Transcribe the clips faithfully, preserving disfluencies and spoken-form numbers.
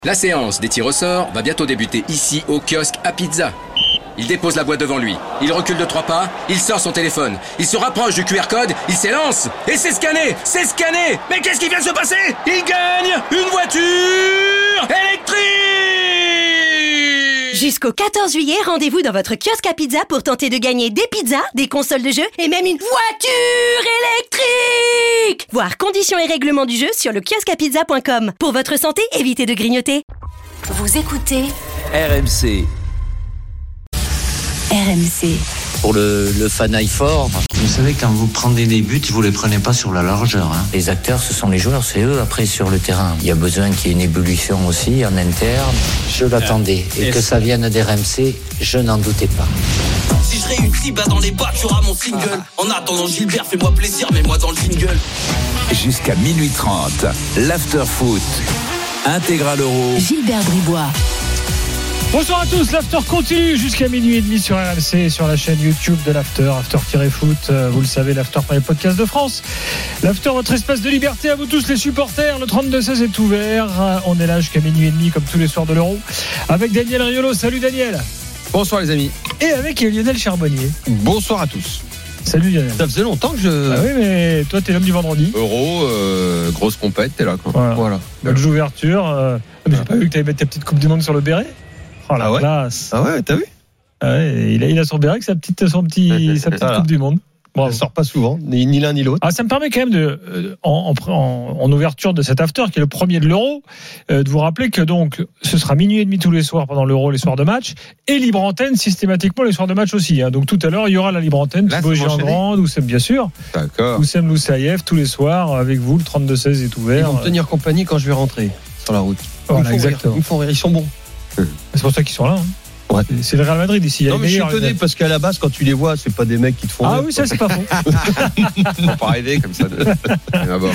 La séance des tirs au sort va bientôt débuter ici au kiosque à pizza. Il dépose la boîte devant lui, il recule de trois pas, il sort son téléphone, il se rapproche du Q R code, il s'élance et c'est scanné, c'est scanné. Mais qu'est-ce qui vient de se passer? Il gagne une voiture électrique! Jusqu'au quatorze juillet, rendez-vous dans votre kiosque à pizza pour tenter de gagner des pizzas, des consoles de jeux et même une voiture électrique. Voir conditions et règlements du jeu sur le kiosque à pizza point com. Pour votre santé, évitez de grignoter. Vous écoutez R M C. R M C. Pour le, le fanaille fort. Vous savez, quand vous prenez des buts, vous les prenez pas sur la largeur. Hein. Les acteurs, ce sont les joueurs, c'est eux après sur le terrain. Il y a besoin qu'il y ait une ébullition aussi en interne. Je l'attendais. Et que ça vienne d'R M C, je n'en doutais pas. Si je réussis, bah dans les bacs, tu auras mon single. En attendant Gilbert, fais-moi plaisir, mets-moi dans le jingle. Jusqu'à minuit trente, l'After Foot. Intégral Euro. Gilbert Bribois. Bonsoir à tous, l'After continue jusqu'à minuit et demi sur R M C, sur la chaîne YouTube de l'After, After-Foot, vous le savez, l'After premier podcast de France. L'After, votre espace de liberté à vous tous les supporters, le trente-deux seize est ouvert, on est là jusqu'à minuit et demi comme tous les soirs de l'Euro, avec Daniel Riolo, salut Daniel. Bonsoir les amis. Et avec Lionel Charbonnier. Bonsoir à tous. Salut Lionel. Ça faisait longtemps que je... Ah oui, mais toi t'es l'homme du vendredi. Euro, euh, grosse compète, t'es là quoi. Voilà. voilà. Match d'ouverture, euh... mais j'ai pas vu que t'avais mis ta petite coupe du monde sur le béret. Oh la ah ouais classe. Ah ouais, t'as vu? Ah ouais, il a, il a son béret avec sa petite, son petit, sa petite voilà. coupe du monde. Bon, ça sort pas souvent, ni, ni l'un ni l'autre. Ah, ça me permet quand même de, euh, en, en, en ouverture de cet after qui est le premier de l'Euro, euh, de vous rappeler que donc ce sera minuit et demi tous les soirs pendant l'Euro, les soirs de match, et libre antenne systématiquement les soirs de match aussi. Hein. Donc tout à l'heure il y aura la libre antenne, Thibaut Giangrande, Oussem bien sûr, d'accord. Oussem Loussaïev tous les soirs avec vous. Le trente-deux seize est ouvert. Ils vont me tenir compagnie quand je vais rentrer sur la route. Voilà, ils exactement. Ils me font rire, ils sont bons. C'est pour ça qu'ils sont là. Hein. Ouais. C'est le Real Madrid ici. Non, mais je suis étonné parce qu'à la base, quand tu les vois, c'est pas des mecs qui te font. Ah rire, oui, ça, c'est pas faux. Faut pas rêver comme ça. De... D'abord.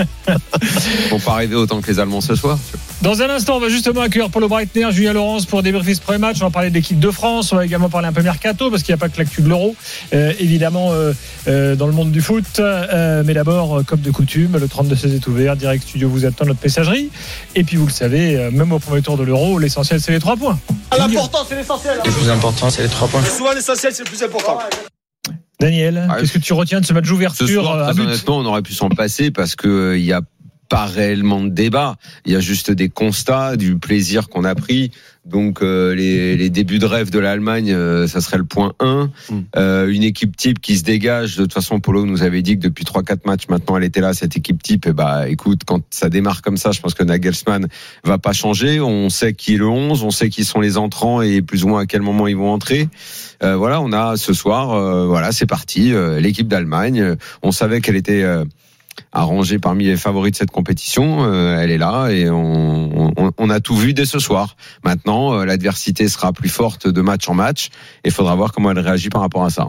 Faut pas rêver autant que les Allemands ce soir. Dans un instant, on va justement accueillir Paulo Breitner, Julien Laurence pour débriefer ce premier match. On va parler de l'équipe de France. On va également parler un peu mercato parce qu'il n'y a pas que l'actu de l'Euro, euh, évidemment, euh, euh, dans le monde du foot. Euh, mais d'abord, comme de coutume, le trente-deux seize est ouvert. Direct Studio vous attend notre messagerie. Et puis, vous le savez, euh, même au premier tour de l'Euro, l'essentiel, c'est les trois points. L'important, c'est l'essentiel. Le plus important, c'est les trois points. Souvent, l'essentiel, c'est le plus important. Daniel, ah, qu'est-ce que tu retiens de ce match d'ouverture? Ce soir, très honnêtement, on aurait pu s'en passer parce que il euh, y a pas réellement de débat. Il y a juste des constats, du plaisir qu'on a pris. Donc euh, les, les débuts de rêve de l'Allemagne, euh, ça serait le point un. Mm. Euh, une équipe type qui se dégage. De toute façon, Polo nous avait dit que depuis trois quatre matchs, maintenant elle était là, cette équipe type. Et bah écoute, quand ça démarre comme ça, je pense que Nagelsmann va pas changer. On sait qui est le onze, on sait qui sont les entrants et plus ou moins à quel moment ils vont entrer. Euh, voilà, on a ce soir, euh, voilà, c'est parti. Euh, l'équipe d'Allemagne, on savait qu'elle était... Euh, arrangée parmi les favoris de cette compétition, euh, elle est là et on, on, on a tout vu dès ce soir. Maintenant, euh, l'adversité sera plus forte de match en match et il faudra voir comment elle réagit par rapport à ça.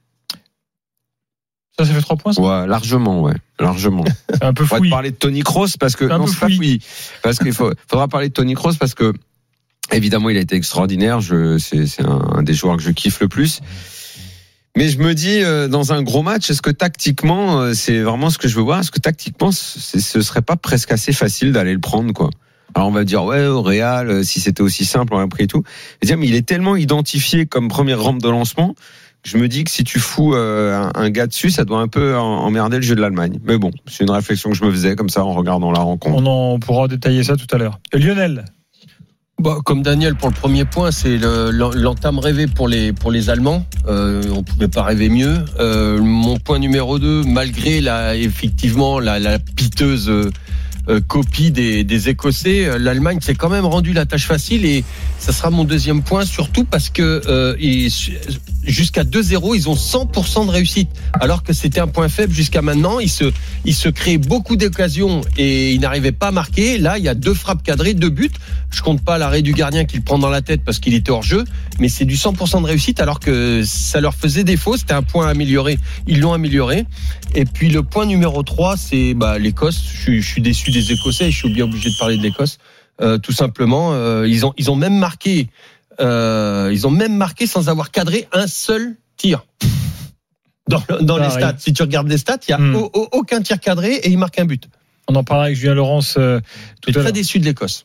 Ça, ça fait trois points, ça? Ouais, largement, ouais, largement. C'est un peu fouillis. On va te parler de Tony Kroos parce que non, c'est pas fouillis. Parce qu'il faut, faudra parler de Tony Kroos parce que évidemment, il a été extraordinaire. Je, c'est, c'est un, un des joueurs que je kiffe le plus. Mais je me dis, euh, dans un gros match, est-ce que tactiquement, euh, c'est vraiment ce que je veux voir, est-ce que tactiquement, c'est, ce serait pas presque assez facile d'aller le prendre, quoi? Alors on va dire, ouais, au Real, euh, si c'était aussi simple, on aurait pris et tout. Je veux dire, mais il est tellement identifié comme première rampe de lancement, que je me dis que si tu fous euh, un, un gars dessus, ça doit un peu emmerder le jeu de l'Allemagne. Mais bon, c'est une réflexion que je me faisais comme ça en regardant la rencontre. On en pourra détailler ça tout à l'heure. Et Lionel? Bah, comme Daniel pour le premier point, c'est le, l'entame rêvée pour les pour les Allemands. Euh, on pouvait pas rêver mieux. Euh, mon point numéro deux, malgré la effectivement la, la piteuse euh, copie des, des Écossais, l'Allemagne s'est quand même rendu la tâche facile et ça sera mon deuxième point, surtout parce que euh, ils, jusqu'à deux zéro, ils ont cent pour cent de réussite, alors que c'était un point faible jusqu'à maintenant. Ils se, ils se créaient beaucoup d'occasions et ils n'arrivaient pas à marquer. Là, il y a deux frappes cadrées, deux buts. Je compte pas l'arrêt du gardien qui le prend dans la tête parce qu'il était hors jeu, mais c'est du cent pour cent de réussite alors que ça leur faisait défaut. C'était un point amélioré. Ils l'ont amélioré. Et puis le point numéro trois, c'est bah, l'Écosse. Je suis, je suis déçu des Écossais. Je suis bien obligé de parler de l'Écosse. Euh, tout simplement, euh, ils ont, ils ont même marqué, euh, ils ont même marqué sans avoir cadré un seul tir. Dans, dans les stats, si tu regardes les stats, il y a hmm. au, au, aucun tir cadré et ils marquent un but. On en parlait avec Julien Laurence euh, tout à l'heure. Très déçu de l'Écosse. Bon.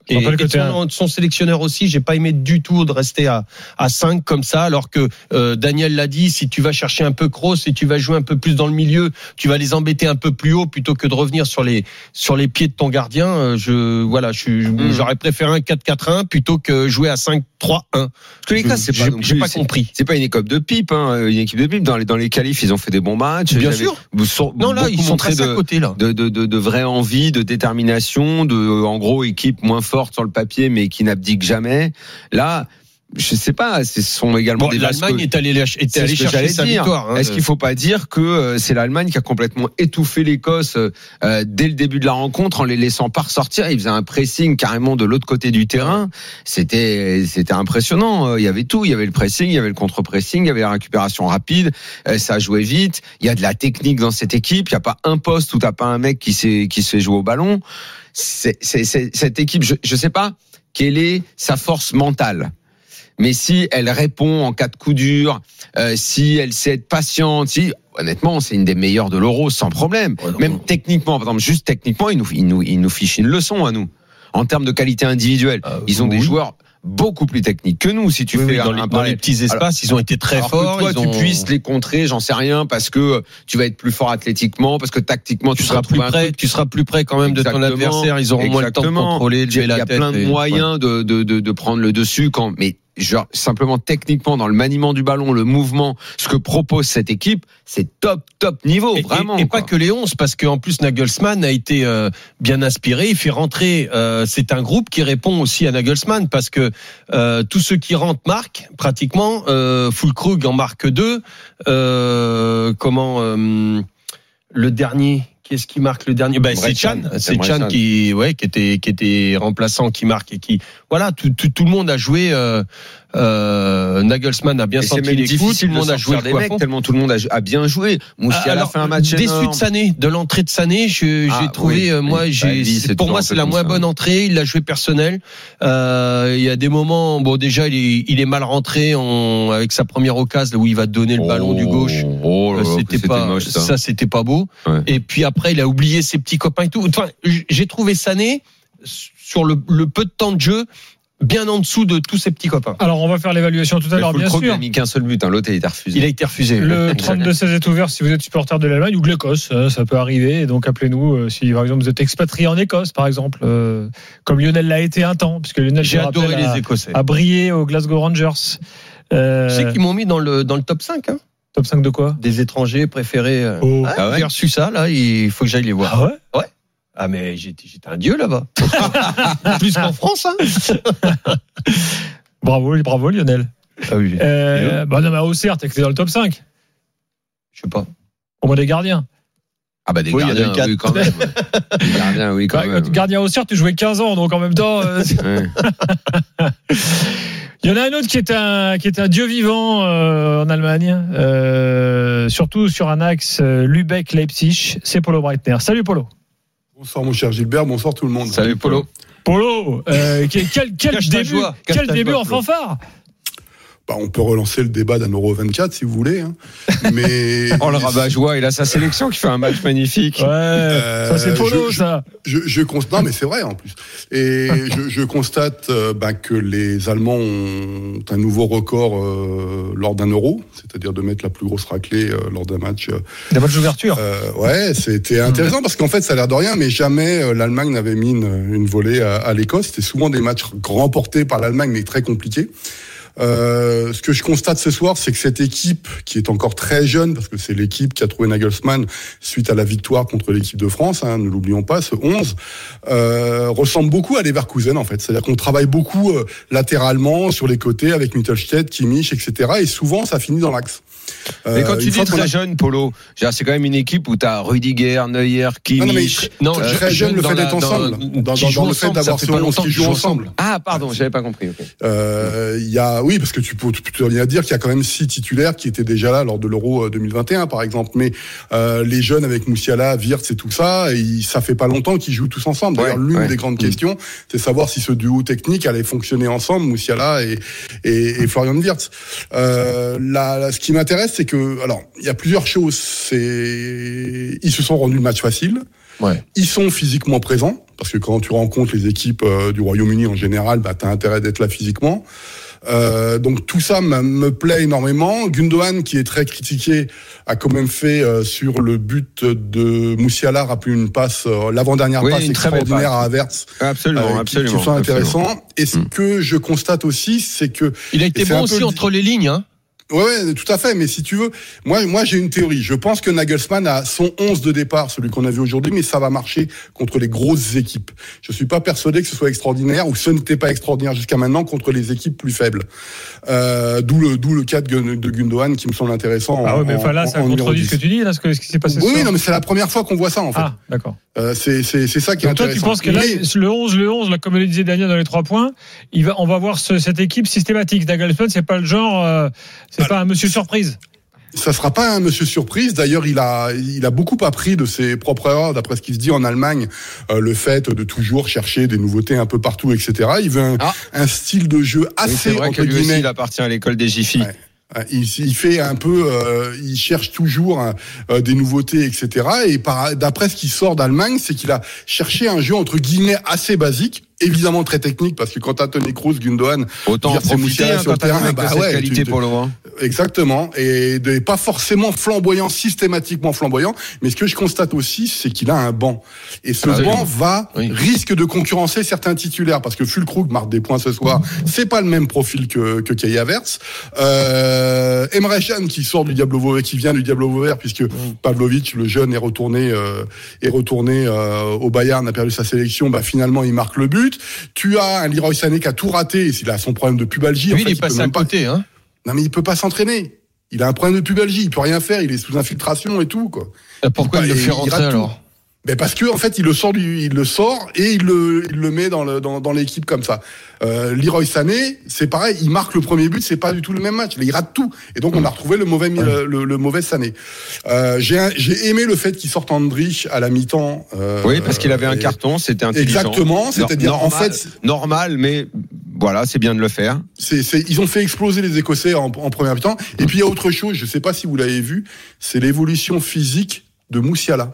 Et, et de son, de son sélectionneur aussi, j'ai pas aimé du tout de rester à, à cinq comme ça, alors que euh, Daniel l'a dit, si tu vas chercher un peu Kroos et tu vas jouer un peu plus dans le milieu, tu vas les embêter un peu plus haut plutôt que de revenir sur les sur les pieds de ton gardien. Euh, je voilà, je, mmh. j'aurais préféré un quatre quatre un plutôt que jouer à cinq trois un. En tous les cas, c'est j'ai, pas, j'ai pas compris. C'est pas une équipe de pipe, hein, une équipe de pipe. Dans les dans les qualifs, ils ont fait des bons matchs. Bien sûr. Sont, non là, ils sont très de, à côté là. De, de de de vraie envie, de détermination, de en gros équipe moins forte sur le papier, mais qui n'abdique jamais. Là, je sais pas, ce sont également bon, des l'Allemagne que, est allée est allée chercher sa dire. victoire. Hein, Est-ce qu'il faut pas dire que euh, c'est l'Allemagne qui a complètement étouffé l'Écosse euh, dès le début de la rencontre en les laissant pas ressortir? Ils faisaient un pressing carrément de l'autre côté du terrain. C'était c'était impressionnant. Il y avait tout. Il y avait le pressing, il y avait le contre-pressing, il y avait la récupération rapide. Euh, ça jouait vite. Il y a de la technique dans cette équipe. Il y a pas un poste où t'as pas un mec qui sait qui se fait jouer au ballon. C'est, c'est, c'est cette équipe. Je je sais pas quelle est sa force mentale. Mais si elle répond en cas de coup dur, euh, si elle sait être patiente, si honnêtement c'est une des meilleures de l'Euro sans problème. Ouais, même techniquement, par exemple, juste techniquement, ils nous ils nous ils nous fichent une leçon à nous en termes de qualité individuelle. Euh, ils ont oui. des joueurs beaucoup plus techniques que nous. Si tu oui, fais oui, dans, un, les, un dans les petits espaces, alors, ils ont été très alors forts. Que toi, ils tu ont... puisses les contrer, j'en sais rien, parce que tu vas être plus fort athlétiquement, parce que tactiquement tu, tu seras plus près. Tu seras plus près quand même exactement, de ton adversaire. Ils auront moins le temps de contrôler, de lever la tête. Il y a plein de et... moyens ouais. de, de de de prendre le dessus quand mais genre simplement techniquement dans le maniement du ballon, le mouvement, ce que propose cette équipe, c'est top top niveau et, vraiment. Et, et pas que les onze, parce qu'en plus Nagelsmann a été euh, bien inspiré. Il fait rentrer. Euh, c'est un groupe qui répond aussi à Nagelsmann parce que euh, tous ceux qui rentrent marquent pratiquement. Euh, Füllkrug en marque deux. Euh, comment euh, le dernier? Qu'est-ce qui marque le dernier? Ben, c'est Chan, c'est Chan qui, ouais, qui était, qui était remplaçant, qui marque et qui, voilà, tout, tout, tout le monde a joué. Euh, euh, Nagelsmann a bien et senti les coups, tout le monde a joué des mecs, tellement tout le monde a, a bien joué. Moussiala a fait un match déçu énorme. de Sané, de l'entrée de Sané, je, ah, j'ai trouvé, oui, euh, moi, oui, j'ai, oui, c'est, pour moi, c'est la moins ça. bonne entrée. Il l'a joué personnel. Euh, il y a des moments, bon, déjà, il est, il est mal rentré en, avec sa première occasion où il va donner le ballon oh, du gauche. Oh là, c'était, c'était pas, moche, ça. ça, c'était pas beau. Ouais. Et puis après, il a oublié ses petits copains et tout. Enfin, j'ai trouvé Sané sur le, le peu de temps de jeu bien en dessous de tous ses petits copains. Alors on va faire l'évaluation tout à l'heure, bien sûr. Il n'a mis qu'un seul but, hein. L'autre il a été refusé. Il a été refusé. Le trente-deux seize est ouvert si vous êtes supporter de l'Allemagne ou de l'Écosse, ça peut arriver. Donc appelez-nous si par exemple vous êtes expatrié en Écosse, par exemple, euh, comme Lionel l'a été un temps, puisque Lionel j'ai adoré les Écossais, a brillé au Glasgow Rangers. Euh... Tu sais qu'ils m'ont mis dans le dans le top cinq. Hein. Top cinq de quoi? Des étrangers préférés. Oh. Ah, ah ouais. J'ai reçu ça là, il faut que j'aille les voir. Ah ouais? Ouais. Ah mais j'étais, j'étais un dieu là-bas. Plus qu'en France, hein. Bravo, bravo Lionel. Ah oui. Euh, bah non mais à Auxerre, t'es dans le top cinq. Je sais pas. Au moins des gardiens. Ah bah des oui, gardiens, oui quand même. Des gardiens, oui quand même. Gardien Auxerre, tu jouais quinze ans, donc en même temps. Euh... Ouais. Il y en a un autre qui est un qui est un dieu vivant euh, en Allemagne, euh, surtout sur un axe euh, Lübeck-Leipzig. C'est Polo Breitner. Salut Polo. Bonsoir mon cher Gilbert, bonsoir tout le monde. Salut Polo. Polo, euh, quel, quel, quel début, joie, quel début joie, en fanfare. Bah, on peut relancer le débat d'un Euro vingt-quatre si vous voulez. Hein. Mais oh le rabat-joie, il a sa sélection qui fait un match magnifique. Ouais, euh, ça c'est Polo je, ça. Je, je, je constate, non mais c'est vrai en plus. Et je, je constate euh, bah, que les Allemands ont un nouveau record euh, lors d'un Euro, c'est-à-dire de mettre la plus grosse raclée euh, lors d'un match. Euh, d'un match d'ouverture. Euh, ouais, c'était intéressant mmh. parce qu'en fait ça a l'air de rien, mais jamais euh, l'Allemagne n'avait mis une, une volée à, à l'Écosse. C'était souvent des matchs remportés par l'Allemagne, mais très compliqués. Euh, ce que je constate ce soir, c'est que cette équipe, qui est encore très jeune, parce que c'est l'équipe qui a trouvé Nagelsmann suite à la victoire contre l'équipe de France, hein, ne l'oublions pas, ce onze, euh, ressemble beaucoup à Leverkusen en fait. C'est-à-dire qu'on travaille beaucoup euh, latéralement, sur les côtés, avec Mittelstädt, Kimmich, et cetera. Et souvent, ça finit dans l'axe. Euh, mais quand tu dis très a... jeune, Polo, c'est quand même une équipe où tu as Rudiger, Neuer, Kimmich. Non, non, euh, très jeune, le fait d'être ensemble. Dans, dans, dans, dans le fait d'avoir ce onze qui joue ensemble. Ah, pardon, j'avais pas compris. Okay. Euh, il y a, oui, parce que tu peux, tu peux rien dire qu'il y a quand même six titulaires qui étaient déjà là lors de l'Euro deux mille vingt et un, par exemple. Mais euh, les jeunes avec Moussiala, Wirtz et tout ça, et ça fait pas longtemps qu'ils jouent tous ensemble. D'ailleurs, ouais, l'une ouais. des grandes mmh. questions, c'est savoir si ce duo technique allait fonctionner ensemble, Moussiala et, et, et Florian Wirtz. Euh, là, ce qui m'intéresse, c'est que, alors, il y a plusieurs choses. C'est, ils se sont rendus le match facile. Ouais. Ils sont physiquement présents. parce que quand tu rencontres les équipes euh, du Royaume-Uni en général, bah, tu as intérêt d'être là physiquement. Euh, donc tout ça me, me plaît énormément. Gundogan, qui est très critiqué, a quand même fait euh, sur le but de Moussiala, rappelé une passe, euh, l'avant-dernière oui, passe extraordinaire passe. à Havertz. Absolument, euh, absolument. Qui sont intéressants. Absolument. Et ce mmh. que je constate aussi, c'est que il a été bon aussi entre les lignes, hein. Ouais, ouais, tout à fait. Mais si tu veux, moi, moi, j'ai une théorie. Je pense que Nagelsmann a son onze de départ, celui qu'on a vu aujourd'hui, mais ça va marcher contre les grosses équipes. Je suis pas persuadé que ce soit extraordinaire, ou ce n'était pas extraordinaire jusqu'à maintenant contre les équipes plus faibles. Euh, d'où le, d'où le cas de, de Gundogan qui me semble intéressant. Ah en, ouais, mais enfin là, ça contredit ce que tu dis, là, ce, que, ce qui s'est passé. Oui, ce oui, non, mais c'est la première fois qu'on voit ça, en fait. Ah, d'accord. Euh, c'est, c'est, c'est ça qui donc est toi, intéressant. toi, tu penses que là, mais... le onze, le onze, là, comme le disait Daniel dans les trois points, il va, on va voir ce, cette équipe systématique. Nagelsmann, c'est pas le genre, euh, c'est Alors, pas un monsieur surprise. Ça sera pas un monsieur surprise. D'ailleurs, il a, il a beaucoup appris de ses propres erreurs, d'après ce qui se dit en Allemagne, euh, le fait de toujours chercher des nouveautés un peu partout, et cetera. Il veut un, ah. un style de jeu assez, oui, c'est vrai entre que lui guillemets. Aussi, il appartient à l'école des Jiffy. Ouais. Il, il fait un peu, euh, il cherche toujours euh, des nouveautés, et cetera. Et par, d'après ce qui sort d'Allemagne, c'est qu'il a cherché un jeu entre guillemets assez basique, évidemment très technique, parce que quand t'as Toni Kroos, Gundogan, autant en profiter hein, sur le terrain, avec bah, ouais, qualité pour le moment. Exactement, et de, pas forcément flamboyant, systématiquement flamboyant. Mais ce que je constate aussi, c'est qu'il a un banc, et ce ah, banc oui. va oui. risque de concurrencer certains titulaires, parce que Füllkrug marque des points ce soir. C'est pas le même profil que que Kai Havertz. Euh, Emre Can qui sort du Diablo Vauvert, qui vient du Diablo Vauvert, puisque Pavlovic, le jeune, est retourné euh, est retourné euh, au Bayern, a perdu sa sélection. Bah finalement, il marque le but. Tu as un Leroy Sané qui a tout raté, et il a son problème de pubalgie. Lui, en fait, il est il passé à côté, pas... hein. Non, mais il peut pas s'entraîner. Il a un problème de pubalgie, il peut rien faire, il est sous infiltration et tout, quoi. Et pourquoi il, il le fait rentrer alors? Ben parce que en fait il le sort du, il le sort et il le, il le met dans le dans, dans l'équipe comme ça. Euh, Leroy Sané, c'est pareil, il marque le premier but, c'est pas du tout le même match, il rate tout, et donc on a retrouvé le mauvais le, le, le mauvais Sané. Euh, j'ai un, j'ai aimé le fait qu'il sorte Andrich à la mi-temps. Euh, oui, parce qu'il avait un carton, c'était intelligent. Exactement, c'est-à-dire normal, en fait normal, mais voilà, c'est bien de le faire. C'est, c'est, ils ont fait exploser les Écossais en, en première mi-temps. Et puis il y a autre chose, je sais pas si vous l'avez vu, c'est l'évolution physique de Moussiala.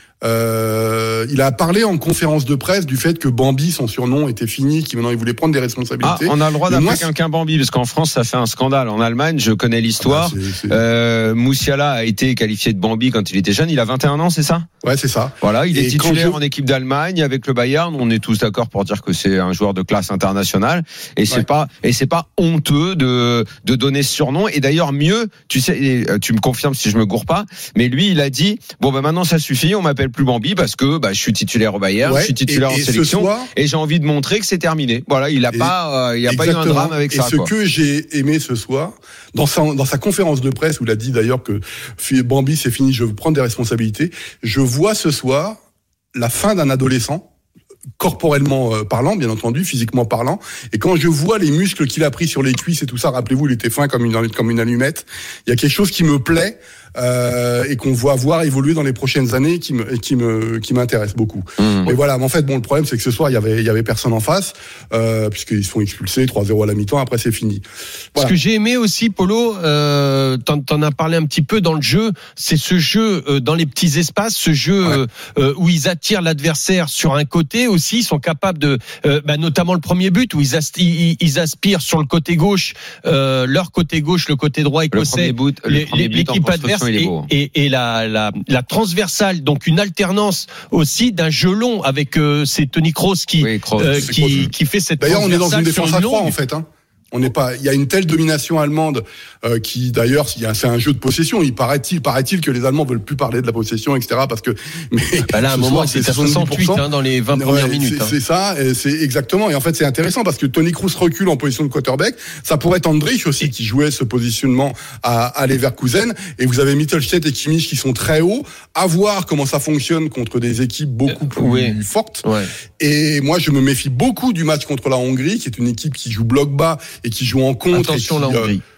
Euh, il a parlé en conférence de presse du fait que Bambi, son surnom, était fini, qu'il maintenant il voulait prendre des responsabilités. Ah, on a le droit d'appeler quelqu'un Bambi, parce qu'en France ça fait un scandale. En Allemagne, je connais l'histoire. Ah, c'est, c'est... Euh, Moussiala a été qualifié de Bambi quand il était jeune. Il a vingt et un ans, c'est ça? Ouais, c'est ça. Voilà, il et est titulaire je... en équipe d'Allemagne avec le Bayern. On est tous d'accord pour dire que c'est un joueur de classe internationale. Et c'est ouais. pas, et c'est pas honteux de de donner ce surnom. Et d'ailleurs, mieux, tu sais, tu me confirmes si je me gourre pas, mais lui, il a dit bon ben maintenant ça suffit, on m'appelle plus Bambi parce que bah, je suis titulaire au Bayern, ouais, je suis titulaire et, en et sélection soir, et j'ai envie de montrer que c'est terminé. Voilà, il a et, pas, euh, il y a pas eu un drame avec et ça. Et ce quoi. que j'ai aimé ce soir, dans sa, dans sa conférence de presse où il a dit d'ailleurs que Bambi c'est fini, je veux prendre des responsabilités, je vois ce soir la fin d'un adolescent, corporellement euh, parlant, bien entendu, physiquement parlant. Et quand je vois les muscles qu'il a pris sur les cuisses et tout ça, rappelez-vous, il était fin comme une, comme une allumette. Il y a quelque chose qui me plaît. Euh, et qu'on voit voir évoluer dans les prochaines années, qui me qui me qui m'intéresse beaucoup. Mmh. Mais voilà, mais en fait, bon, le problème c'est que ce soir il y avait il y avait personne en face, euh, puisqu'ils se font expulser trois zéro à la mi-temps. Après c'est fini. Voilà. Ce que j'ai aimé aussi, Polo, euh, t'en, t'en as parlé un petit peu dans le jeu, c'est ce jeu euh, dans les petits espaces, ce jeu ouais. euh, où ils attirent l'adversaire sur un côté aussi, ils sont capables de, euh, bah, notamment le premier but où ils, ast- ils, ils aspirent sur le côté gauche, euh, leur côté gauche, le côté droit écossais, le but, le les, l'équipe adverse. Et, et, et la, la, la transversale, donc une alternance aussi d'un jeu long avec euh, c'est Toni Kroos qui, oui, Kroos, euh, qui, Kroos. qui fait cette D'ailleurs, transversale. D'ailleurs, on est dans une défense à trois en fait. Hein. On n'est pas. Il y a une telle domination allemande euh, qui, d'ailleurs, il y a, c'est un jeu de possession. Il paraît-il, paraît-il que les Allemands veulent plus parler de la possession, et cetera. Parce que. Mais bah là, à un moment, c'est à soixante-huit hein, dans les vingt ouais, premières minutes. C'est, hein. c'est ça. C'est exactement. Et en fait, c'est intéressant parce que Toni Kroos recule en position de quarterback. Ça pourrait être Andrich aussi qui jouait ce positionnement à, à Leverkusen. Et vous avez Mittelstadt et Kimmich qui sont très hauts. À voir comment ça fonctionne contre des équipes beaucoup plus oui. fortes. Ouais. Et moi, je me méfie beaucoup du match contre la Hongrie, qui est une équipe qui joue bloc bas et qui joue en contre. Attention, et qui, la Hongrie.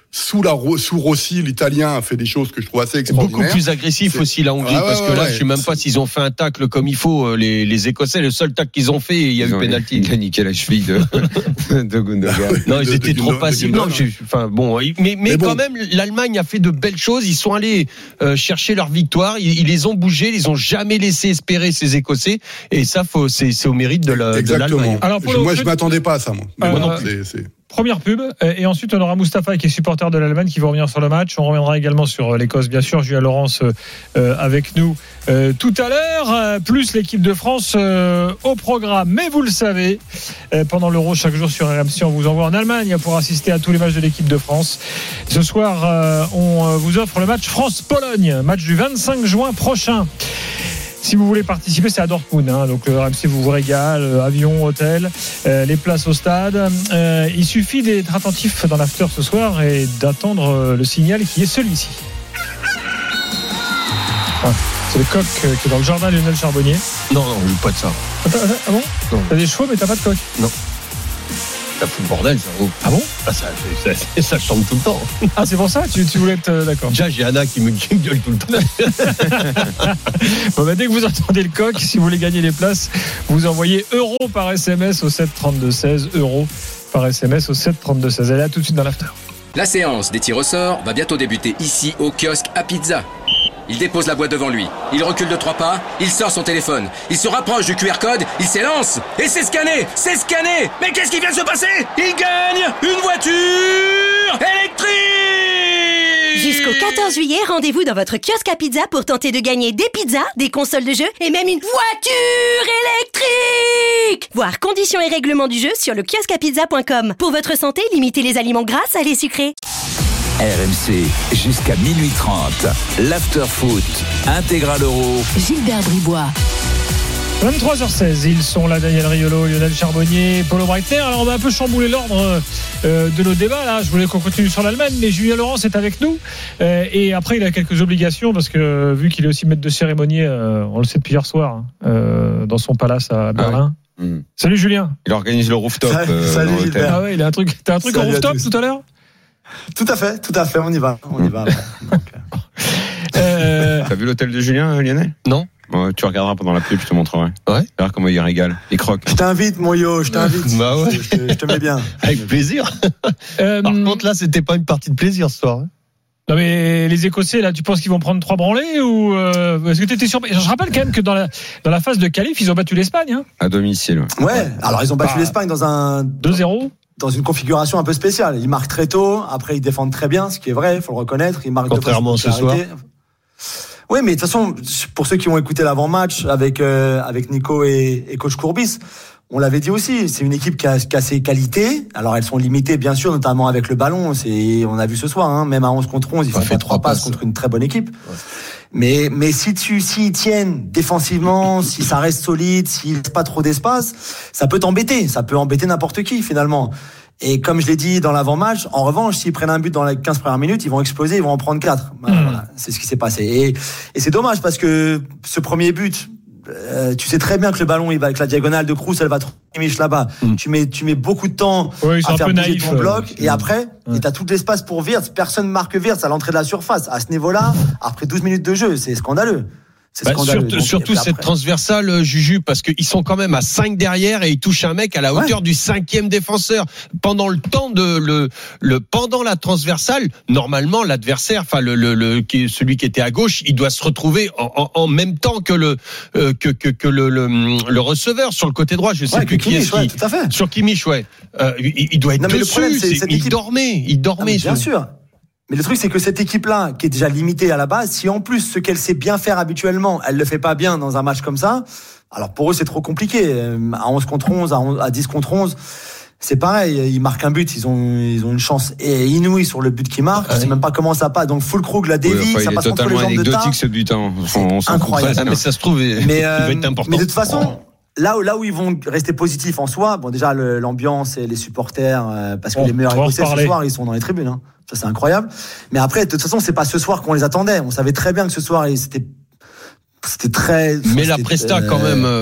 sous la sous Rossi, l'Italien a fait des choses que je trouve assez extraordinaires. Beaucoup plus agressif c'est... aussi la Hongrie ah ouais, parce que là, ouais, je sais même c'est... pas s'ils ont fait un tacle comme il faut. Les, les Écossais, le seul tacle qu'ils ont fait, il y a ils eu pénalty. Il a niqué la cheville de, de Gundogan. Non, ils de, étaient de, trop de, passifs. Non, je, enfin bon, mais mais, mais bon. Quand même, l'Allemagne a fait de belles choses. Ils sont allés euh, chercher leur victoire. Ils, ils les ont bougés. Ils ont jamais laissé espérer ces Écossais. Et ça, faut, c'est, c'est au mérite de, la, de l'Allemagne. Alors, je, moi, je m'attendais pas à ça, moi. Euh, moi non plus. C'est, c'est... Première pub, et ensuite on aura Mustapha qui est supporter de l'Allemagne qui va revenir sur le match. On reviendra également sur l'Écosse, bien sûr. Julien Laurence euh, avec nous euh, tout à l'heure, euh, plus l'équipe de France euh, au programme. Mais vous le savez, euh, pendant l'Euro, chaque jour sur R M C, on vous envoie en Allemagne pour assister à tous les matchs de l'équipe de France. Ce soir, euh, on vous offre le match France-Pologne, match du vingt-cinq juin prochain. Si vous voulez participer, c'est à Dortmund, hein, donc le R M C vous vous régale, euh, avion, hôtel, euh, les places au stade. Euh, il suffit d'être attentif dans l'after ce soir et d'attendre euh, le signal qui est celui-ci. Ah, c'est le coq euh, qui est dans le jardin Lionel Charbonnier. Non, non, je veux pas de ça. Ah, ah bon non. T'as des chevaux mais t'as pas de coq? Non. Ça fout le bordel, ça. Oh. Ah bon ah, ça, ça, ça, ça chante tout le temps. Ah, c'est pour ça tu, tu voulais être euh, d'accord. Déjà, j'ai Anna qui me gueule tout le temps. Bon, bah, dès que vous entendez le coq, si vous voulez gagner les places, vous envoyez euro par S M S au sept trente-deux seize. Euro par S M S au sept trente-deux seize. Allez, à tout de suite dans l'after. La séance des tirs au sort va bientôt débuter ici au kiosque à pizza. Il dépose la boîte devant lui. Il recule de trois pas. Il sort son téléphone. Il se rapproche du Q R code. Il s'élance. Et c'est scanné. C'est scanné. Mais qu'est-ce qui vient de se passer? Il gagne une voiture électrique. Jusqu'au quatorze juillet, rendez-vous dans votre kiosque à pizza pour tenter de gagner des pizzas, des consoles de jeux et même une voiture électrique. Voir conditions et règlements du jeu sur le kiosque à pizza point com. Pour votre santé, limitez les aliments gras, salés, sucrés. R M C, jusqu'à minuit trente. L'After Foot, Intégral Euro. Gilbert Bribois. vingt-trois heures seize, ils sont là, Daniel Riolo, Lionel Charbonnier, Paulo Breitner. Alors on va un peu chambouler l'ordre euh, de nos débats là. Je voulais qu'on continue sur l'Allemagne, mais Julien Laurence est avec nous. Euh, et après il a quelques obligations parce que vu qu'il est aussi maître de cérémonie, euh, on le sait depuis hier soir, hein, euh, dans son palace à Berlin. Ah oui. Mmh. Salut Julien. Il organise le rooftop. Euh, Salut Gilbert. Ah ouais, il a un truc. T'as un truc Salut en rooftop tout à l'heure? Tout à fait, tout à fait, on y va, on y va. Donc, euh... T'as vu l'hôtel de Julien, Lionel? Non. Bon, tu regarderas pendant la pub, je te montrerai. Ouais. Tu verras comment il régale. Il croque. Je t'invite, mon yo, je t'invite. Bah ouais. Je, je, je te mets bien. Avec plaisir. euh... Par contre, là, c'était pas une partie de plaisir ce soir. Hein. Non mais les Écossais là, tu penses qu'ils vont prendre trois branlées ou euh, est-ce que t'étais surpris? Je rappelle quand même que dans la dans la phase de qualif, ils ont battu l'Espagne. Hein. À domicile. Ouais. ouais. Alors ils ont battu bah, l'Espagne dans un deux zéro. Dans une configuration un peu spéciale. Ils marquent très tôt, après ils défendent très bien, ce qui est vrai, il faut le reconnaître. Ils marquent contrairement ce soir. Oui, mais de toute façon, pour ceux qui ont écouté l'avant-match avec euh, avec Nico et, et coach Courbis, on l'avait dit aussi, c'est une équipe qui a, qui a ses qualités. Alors elles sont limitées bien sûr, notamment avec le ballon. C'est, on a vu ce soir, hein, même à onze contre onze, ils font fait trois passes contre une très bonne équipe. Ouais. Mais mais si tu s'ils tiennent défensivement, si ça reste solide, s'ils laissent pas trop d'espace, ça peut t'embêter, ça peut embêter n'importe qui finalement. Et comme je l'ai dit dans l'avant-match, en revanche, s'ils prennent un but dans les quinze premières minutes, ils vont exploser, ils vont en prendre quatre. Voilà, mmh. voilà, c'est ce qui s'est passé. Et, et c'est dommage parce que ce premier but, euh, tu sais très bien que le ballon, il va avec la diagonale de Kroos, elle va trop Kimmich là-bas. Mmh. Tu mets, tu mets beaucoup de temps oui, à faire bouger naïf, ton bloc. Euh, et après, ouais. et t'as tout l'espace pour Wirtz. Personne marque Wirtz à l'entrée de la surface. À ce niveau-là, après douze minutes de jeu, c'est scandaleux. C'est bah, scandaleux. Surtout, Donc, surtout cette transversale, Juju, parce qu'ils sont quand même à cinq derrière et ils touchent un mec à la hauteur ouais. du cinquième défenseur. Pendant le temps de le, le pendant la transversale, normalement l'adversaire, enfin le, le, le celui qui était à gauche, il doit se retrouver en, en, en même temps que le euh, que que, que le, le le receveur sur le côté droit. Je sais ouais, plus qui Kimmich, est-ce ouais, qui. Tout à fait. Sur Kimmich, ouais. Euh, il, il doit être non, dessus. Le problème, c'est, c'est, il équipe... dormait, il dormait. Ah, bien ce... sûr. Mais le truc, c'est que cette équipe-là, qui est déjà limitée à la base, si en plus ce qu'elle sait bien faire habituellement, elle le fait pas bien dans un match comme ça, alors pour eux c'est trop compliqué. À onze contre onze, à dix contre onze, c'est pareil. Ils marquent un but, ils ont ils ont une chance inouïe sur le but qu'ils marquent. Je sais même pas comment ça passe. Donc Füllkrug la dévie, oui, enfin, ça passe contre les jambes de Tas. Ce but, hein. On s'en incroyable. Ah, mais ça se trouve, il, mais, euh, il va être important. Mais de toute façon. Là où, là où ils vont rester positifs en soi, bon déjà le, l'ambiance et les supporters, euh, parce que bon, les meilleurs Écossais ce soir ils sont dans les tribunes, hein. Ça c'est incroyable. Mais après de toute façon c'est pas ce soir qu'on les attendait. On savait très bien que ce soir c'était c'était très. Mais la presta euh, quand même, euh,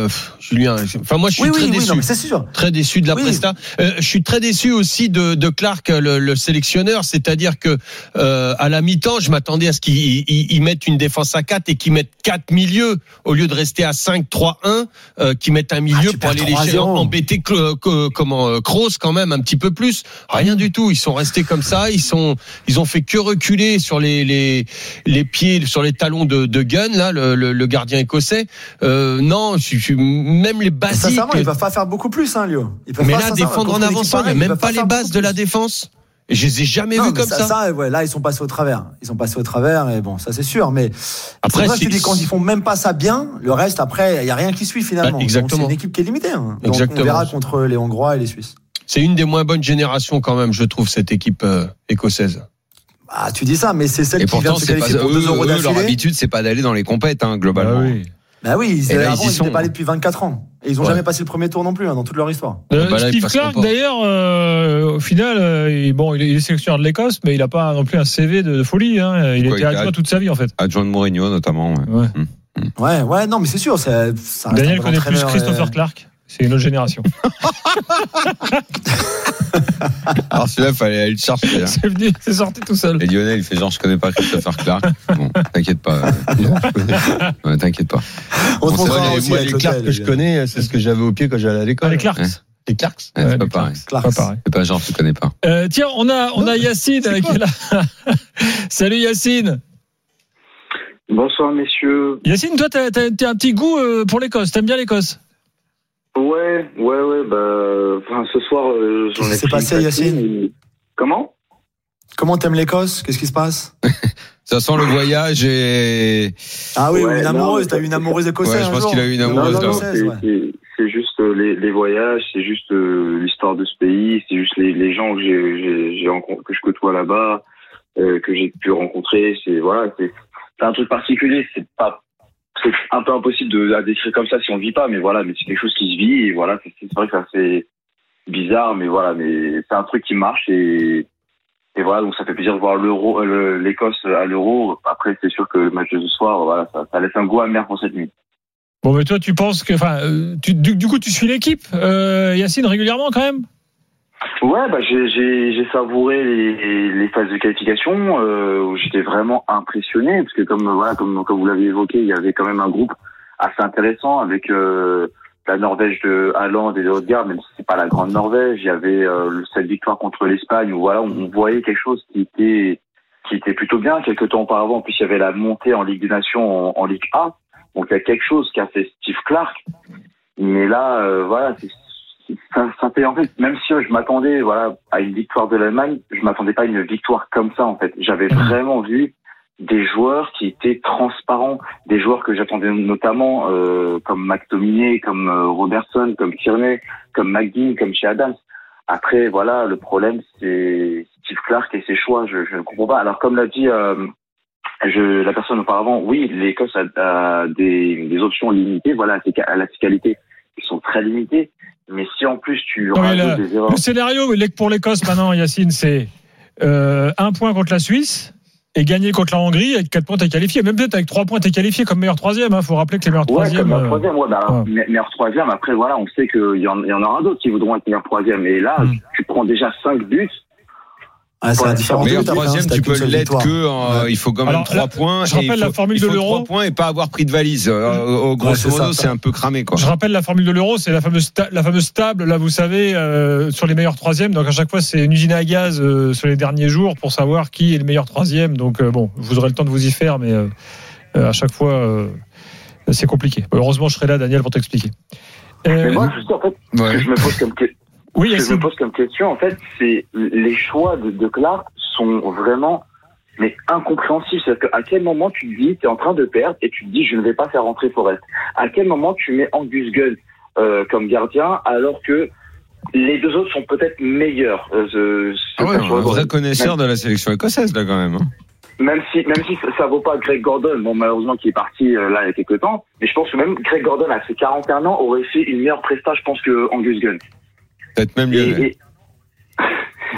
Julien. Enfin, moi, je suis oui, très oui, déçu. Oui, non, mais c'est sûr. Très déçu de la oui. presta. Euh, je suis très déçu aussi de, de Clark, le, le sélectionneur. C'est-à-dire que euh, à la mi-temps, je m'attendais à ce qu'il il, il mette une défense à quatre et qu'il mette quatre milieux au lieu de rester à cinq trois un, euh, qu'ils mettent un milieu ah, pour aller les embêter que, que, comment euh, Kroos quand même un petit peu plus. Rien du tout. Ils sont restés comme ça. Ils sont, ils ont fait que reculer sur les les les pieds, sur les talons de, de Gunn là, le, le, le gardien écossais. Euh, non, je, je, même les basiques. Sincèrement, il va pas faire beaucoup plus, hein, Lio. Mais là, défendre en avançant, il n'y a même pas les bases de la défense. Et je les ai jamais vus comme ça. ça. ça ouais, là, ils sont passés au travers. Ils sont passés au travers, et bon, ça c'est sûr. Mais après, c'est vrai, je dis, quand ils font même pas ça bien, le reste, après, il y a rien qui suit finalement. Bah, exactement. Donc, c'est une équipe qui est limitée. Hein. Donc, exactement. On verra contre les Hongrois et les Suisses. C'est une des moins bonnes générations quand même, je trouve, cette équipe euh, écossaise. Ah, tu dis ça, mais c'est celle et qui pourtant, vient de se qualifier pas, pour eux, deux euros d'affilée. Leur habitude, c'est pas d'aller dans les compètes, hein, globalement. Bah oui. Bah oui, ils, là, avant, ils, ils sont... étaient pas allés depuis vingt-quatre ans. Et ils ont ouais. jamais passé le premier tour non plus, hein, dans toute leur histoire. Euh, bah là, Steve Clark, d'ailleurs, euh, au final, euh, il, bon, il est sélectionneur de l'Écosse, mais il n'a pas non plus un C V de, de folie. Hein. Il Quoi, était adjoint toute sa vie, en fait. Adjoint de Mourinho, notamment. Ouais, ouais, mmh. ouais, ouais non, mais c'est sûr. Ça, ça Daniel connaît plus Christopher et... Clark. C'est une autre génération. Alors celui-là, il fallait aller le chercher. Hein. C'est venu, c'est sorti tout seul. Et Lionel, il fait genre, je connais pas Christopher Clark. Bon, t'inquiète pas. Ouais, t'inquiète pas. On bon, se vrai, les, moi, les Clarks que je connais, c'est ce que j'avais au pied quand j'allais à l'école. Ah, les Clarks. Ouais. Les Clarks. Ouais, ouais, c'est pas pareil. Clarks. Pas pareil. C'est pas genre, tu connais pas. Euh, tiens, on a, on a Yacine qui est là. Salut Yacine. Bonsoir messieurs. Yacine, toi, t'as, t'as, t'as un petit goût pour l'Écosse. T'aimes bien l'Écosse? Ouais, ouais, ouais. Bah, enfin, ce soir, euh, j'en ai. Qu'est-ce qui s'est passé, Yacine? Et... Comment? Comment t'aimes l'Écosse? Qu'est-ce qui se passe? Ça sent le voyage et. Ah oui, ouais, une amoureuse. Non, t'as eu une amoureuse écossaise. Ouais, je pense jour. qu'il a eu une amoureuse. Non, non, non, écossaise, c'est, ouais. c'est, c'est juste les, les voyages, c'est juste euh, l'histoire de ce pays, c'est juste les, les gens que j'ai, j'ai, j'ai rencontré, que je côtoie là-bas, euh, que j'ai pu rencontrer. C'est voilà, c'est, c'est un truc particulier. C'est pas. C'est un peu impossible de la décrire comme ça si on vit pas, mais voilà, mais c'est quelque chose qui se vit et voilà, c'est, c'est vrai que c'est assez bizarre, mais voilà, mais c'est un truc qui marche et, et voilà, donc ça fait plaisir de voir l'Euro, le, l'Écosse à l'Euro. Après, c'est sûr que le match de ce soir, voilà, ça, ça laisse un goût amer pour cette nuit. Bon, mais toi, tu penses que, enfin, tu, du, du coup, tu suis l'équipe, euh, Yacine, régulièrement quand même? Ouais, bah j'ai j'ai j'ai savouré les les phases de qualification euh, où j'étais vraiment impressionné parce que comme voilà comme comme vous l'avez évoqué, il y avait quand même un groupe assez intéressant avec euh, la Norvège de Haaland et de Odegaard, même si c'est pas la grande Norvège, il y avait euh, cette victoire contre l'Espagne où voilà on, on voyait quelque chose qui était qui était plutôt bien. Quelques temps auparavant, en plus il y avait la montée en Ligue des Nations en, en Ligue A, donc il y a quelque chose qu'a fait Steve Clark. Mais là, euh, voilà, c'est Ça, ça fait en fait, même si je m'attendais voilà à une victoire de l'Allemagne, je m'attendais pas à une victoire comme ça en fait. J'avais vraiment vu des joueurs qui étaient transparents, des joueurs que j'attendais notamment euh, comme McTominay, comme euh, Robertson, comme Tierney, comme McGinn, comme chez Adams. Après voilà, le problème c'est Steve Clark et ses choix, je, je ne comprends pas. Alors comme l'a dit euh, je, la personne auparavant, oui, l'Écosse a, a des, des options limitées, voilà, elle a ses qualités qui sont très limitées. Mais si en plus tu non, rajoutes le, des erreurs... Le scénario pour l'Écosse maintenant, Yacine, c'est euh, un point contre la Suisse et gagner contre la Hongrie. Avec quatre points, t'es qualifié. Même peut-être avec trois points, t'es qualifié comme meilleur troisième. Il hein. faut rappeler que les meilleurs ouais, troisièmes... Meilleur troisième, ouais, bah, euh, ouais. meilleur troisième. Après, voilà, on sait qu'il y en, il y en aura d'autres qui voudront être meilleur troisième. Et là, hum. tu prends déjà cinq buts. Ah, c'est ouais, la différence. Meilleur troisième, hein, tu peux l'être que, euh, ouais. il faut quand même Alors, trois là, points. Je rappelle il faut, la formule il faut de l'euro. trois points et pas avoir pris de valise. Euh, grosso ouais, c'est modo, ça, c'est un peu cramé, quoi. Je rappelle la formule de l'euro, c'est la fameuse, ta- la fameuse table, là, vous savez, euh, sur les meilleurs troisièmes. Donc, à chaque fois, c'est une usine à gaz euh, sur les derniers jours pour savoir qui est le meilleur troisième. Donc, euh, bon, vous aurez le temps de vous y faire, mais euh, à chaque fois, euh, c'est compliqué. Heureusement, je serai là, Daniel, pour t'expliquer. Euh, mais moi, juste, en fait, ce ouais. que je me pose comme question. Oui, ce que je me pose comme question, en fait, c'est les choix de, de Clark sont vraiment mais incompréhensibles. C'est-à-dire qu'à quel moment tu te dis, tu es en train de perdre et tu te dis, je ne vais pas faire rentrer Forrest. À quel moment tu mets Angus Gunn euh, comme gardien alors que les deux autres sont peut-être meilleurs. Euh, ah ouais, un vrai connaisseur même, de la sélection écossaise là quand même. Hein. Même si même si ça, ça vaut pas Greg Gordon, bon malheureusement qui est parti euh, là il y a quelques temps, mais je pense que même Greg Gordon à ses quarante et un ans aurait fait une meilleure prestation, je pense, que Angus Gunn. Peut-être même Lionel. Et,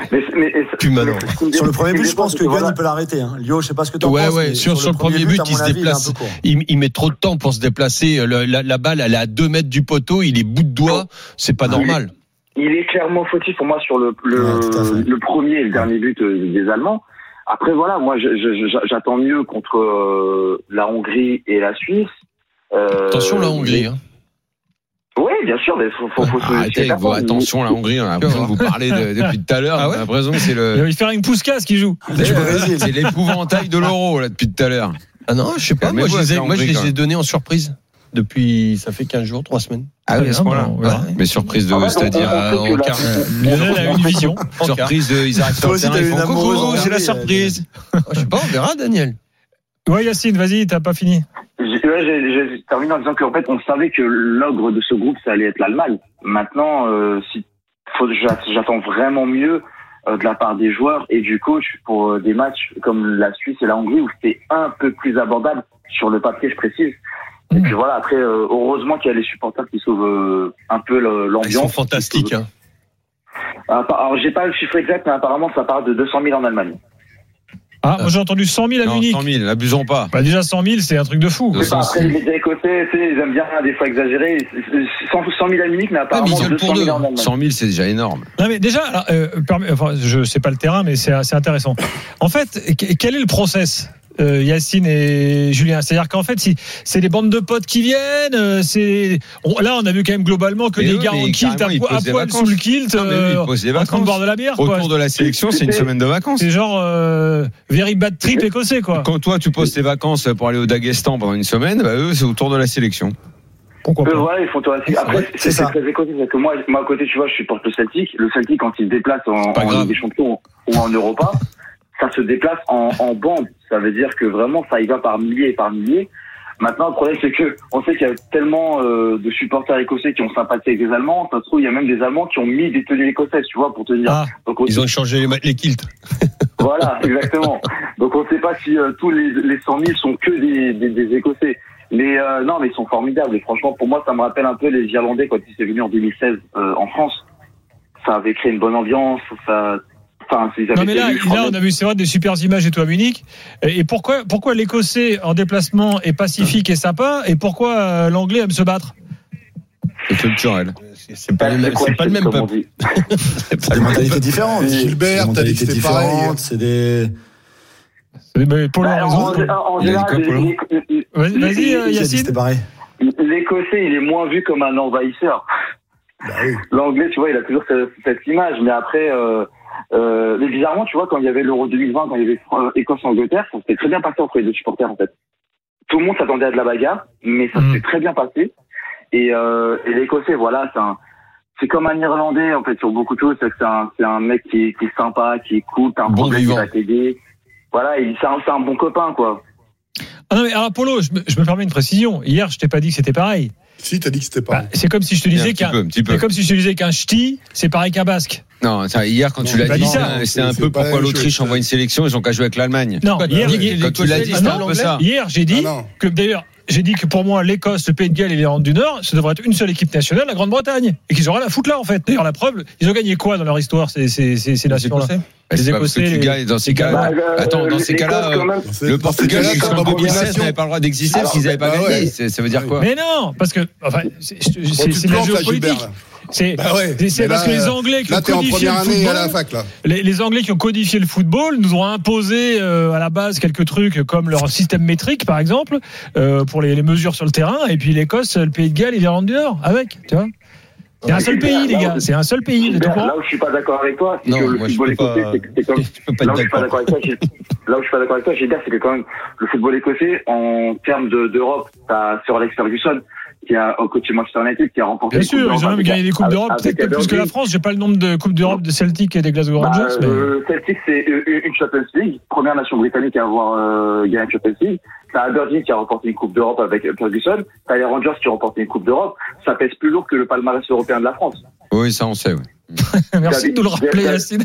Mais, mais, Plus maintenant. mais, Sur le premier but, je pense que Gunn voilà. il peut l'arrêter. Hein. Lio, je sais pas ce que tu en Ouais, penses. ouais, mais sur, sur le premier but, à il mon se avis, déplace. il est un peu court. Il, il met trop de temps pour se déplacer. Le- la, la balle, elle est à deux mètres du poteau, il est bout de doigt. C'est pas normal. Il est clairement fautif pour moi sur le, le, Ouais, tout à fait. le premier et le dernier but euh, des Allemands. Après, voilà, moi, je, je, je- j'attends mieux contre euh, la Hongrie et la Suisse. Euh, Attention, la Hongrie. Hein. Oui, bien sûr, mais faut, faut, faut se Arrêtez avec vos attention, la Hongrie, on a l'impression de vous parler de- depuis tout à l'heure. Ah On ouais a l'impression que c'est Il va le. y faire une Puskas qui joue. C'est l'épouvantail de l'euro, là, depuis tout à l'heure. Ah non, je sais pas. Moi, Calmez-vous je les ai, avec la moi, je Hongrie, les quand ai même. donnés en surprise. Depuis, ça fait quinze jours, trois semaines. Ah oui, à ce point-là. Bon, on verra. Mais surprise de, Ah ouais, c'est-à-dire, on- on euh, sait que en la- quart- Lionel a une vision. surprise de, ils arrivent sur Toi le aussi, terrain, t'as ils eu font une amoureuse coucou, en c'est la Hongrie, surprise. Je sais pas, on verra, Daniel. Ouais, Yacine, vas-y, t'as pas fini. J'ai, ouais, j'ai, j'ai terminé en disant qu'en fait, on savait que l'ogre de ce groupe, ça allait être l'Allemagne. Maintenant, euh, si, faut, j'attends vraiment mieux euh, de la part des joueurs et du coach pour euh, des matchs comme la Suisse et la Hongrie où c'était un peu plus abordable sur le papier, je précise. Et puis voilà, après, euh, heureusement qu'il y a les supporters qui sauvent euh, un peu le, l'ambiance. Ils sont fantastiques. Hein. Alors, j'ai pas le chiffre exact, mais apparemment, ça parle de deux cent mille en Allemagne. Ah, moi j'ai entendu cent mille à Non, Munich. cent mille, n'abusons pas. Bah déjà cent mille, c'est un truc de fou. Mais bah, après, les médias écossais, tu sais, ils aiment bien des fois exagérer. cent mille à Munich, mais apparemment ils veulent deux cent pour mille deux. en Allemagne. cent mille, c'est déjà énorme. Non mais déjà, alors, euh, permet- enfin, je sais pas le terrain, mais c'est c'est intéressant. En fait, qu- quel est le process, euh, Yacine et Julien? C'est-à-dire qu'en fait, si c'est des bandes de potes qui viennent, euh, c'est on- là on a vu quand même globalement que Mais des eux, gars mais en kilt à, carrément, ils po- à posent des poil vacances. sous le kilt, Non, mais eux, ils euh, posent des en train de vacances. boire de la bière. Quoi. Autour de la sélection, c'est une semaine de vacances. C'est genre euh, very bad trip écossais quoi. Quand toi, tu poses tes vacances pour aller au Daghestan pendant une semaine, bah, eux, c'est autour de la sélection. Pourquoi Euh, pas voilà, ils font tout assez. Après, Ouais, c'est, c'est c'est ça. très écossais, parce que moi, moi, à côté, tu vois, je supporte le Celtic. Le Celtic, quand il se déplace en, pas en grave. Ligue des Champions ou en Europa, ça se déplace en, en bande. Ça veut dire que vraiment, ça y va par milliers et par milliers. Maintenant, le problème, c'est que on sait qu'il y a tellement euh, de supporters écossais qui ont sympathisé avec des Allemands. Ça se trouve, il y a même des Allemands qui ont mis des tenues écossaises, tu vois, pour te dire. Ah, Donc, on- Ils ont changé les, ma- les kilts. Voilà, exactement. Donc, on ne sait pas si euh, tous les, les cent mille sont que des, des, des Écossais. Mais euh, non, mais ils sont formidables. Et franchement, pour moi, ça me rappelle un peu les Irlandais quand ils sont venus en deux mille seize euh, en France. Ça avait créé une bonne ambiance. Ça, enfin, ils avaient non mais là, été élus, je là crois on a vu c'est vrai des super images et tout à Munich. Et et pourquoi pourquoi l'Écossais en déplacement est pacifique et sympa et pourquoi euh, l'Anglais aime se battre? C'est culturel. C'est, c'est pas, même. le, c'est pas le même Comme on peuple. dit. C'est des mentalités différentes. Gilbert, Des t'as dit que mentalités c'était pareil. différentes, c'est des. Mais Polo a Bah, raison. en, en, en Il a dit général, quoi, Polo les- les- Vas-y, vas-y, euh, Qui a dit que Yacine. c'était pareil. l'Écossais, il est moins vu comme un envahisseur. Bah oui. L'Anglais, tu vois, il a toujours cette, cette image. Mais après, euh, euh, mais bizarrement, tu vois, quand il y avait l'Euro deux mille vingt, quand il y avait euh, Écosse-Angleterre, ça s'était très bien passé entre les deux supporters, en fait. Tout le monde s'attendait à de la bagarre, mais ça Mm. s'est très bien passé. Et, euh, et l'Écossais, voilà, c'est un, c'est comme un Irlandais, en fait, sur beaucoup de choses. C'est que c'est un, c'est un mec qui est, qui est sympa, qui écoute, un Bon problème, il vivant. va t'aider. Voilà, il, c'est un, c'est un bon copain, quoi. Ah non mais alors Polo, je me, je me permets une précision. Hier, je t'ai pas dit que c'était pareil. Si, t'as dit que c'était Bah, pareil. c'est comme si je te Un disais petit qu'un peu, un petit peu. c'est comme si je te disais qu'un ch'ti, c'est pareil qu'un basque. Non, ça, hier, quand tu Non, l'as pas dit, dit c'est ça. un- c'est C'est- un c'est peu pas la pourquoi même l'Autriche chose. envoie une sélection, ils ont qu'à jouer avec l'Allemagne. Non, hier, Quand hier, tu l'as dit, c'était ah un non, peu ça. hier, j'ai dit Ah non. que d'ailleurs, j'ai dit que pour moi, l'Écosse, le Pays de Galles et l'Irlande du Nord, ça devrait être une seule équipe nationale, la Grande-Bretagne, et qu'ils auraient la foutre là en fait. D'ailleurs, la preuve, ils ont gagné quoi dans leur histoire ces ces ces, ces nations-là? Bah, c'est pas parce que Écossais, tu les- gagnes dans ces les cas-là. Gallois. Bah, Attends, dans ces l'Écosse, cas-là, quand même, Dans ces- le dans ces Portugal cas-là, jusqu'en comme deux mille seize abomination. n'avait pas le droit d'exister Alors, s'ils n'avaient pas bah gagné. ouais. C'est- Ça veut dire quoi? Mais non, parce que enfin, c'est c'est- Bon, c'est- tu c'est te de la plantes, là, géopolitique. Gilbert, là. C'est Bah ouais. c'est- c'est Mais parce là, que les Anglais qui Là, ont t'es en codifié première le année à la football, fac, là. les, les Anglais qui ont codifié le football nous ont imposé euh, à la base quelques trucs comme leur système métrique par exemple euh, pour les, les mesures sur le terrain et puis l'Écosse, le Pays de Galles et l'Irlande du Nord avec, tu vois. C'est un seul pays les gars, c'est un seul pays. Vous êtes au Là courant où je suis pas d'accord avec toi, c'est Non, que le moi, je football peux écossais, pas- c'est que c'est comme. Je peux pas Là être où je suis pas d'accord. d'accord avec toi, j'ai- là où je suis pas d'accord avec toi, Gilbert, c'est que quand même le football écossais, en termes de- d'Europe, t'as Sir Alex Ferguson qui a au coach Manchester United qui a remporté. Bien les Coupes sûr, d'Europe ils ont même avec- gagné des coupes avec- d'Europe, avec peut-être même plus que la Aberdeen. France. J'ai pas le nombre de coupes d'Europe de Celtic et des Glasgow Bah, Rangers. mais... euh, Celtic, c'est une une Champions League, première nation britannique à avoir euh, gagné une Champions League. T'as Aberdeen qui a remporté une Coupe d'Europe avec Ferguson. T'as les Rangers qui ont remporté une Coupe d'Europe. Ça pèse plus lourd que le palmarès européen de la France. Oui, ça on sait. oui. Merci de nous le rappeler, Yacine.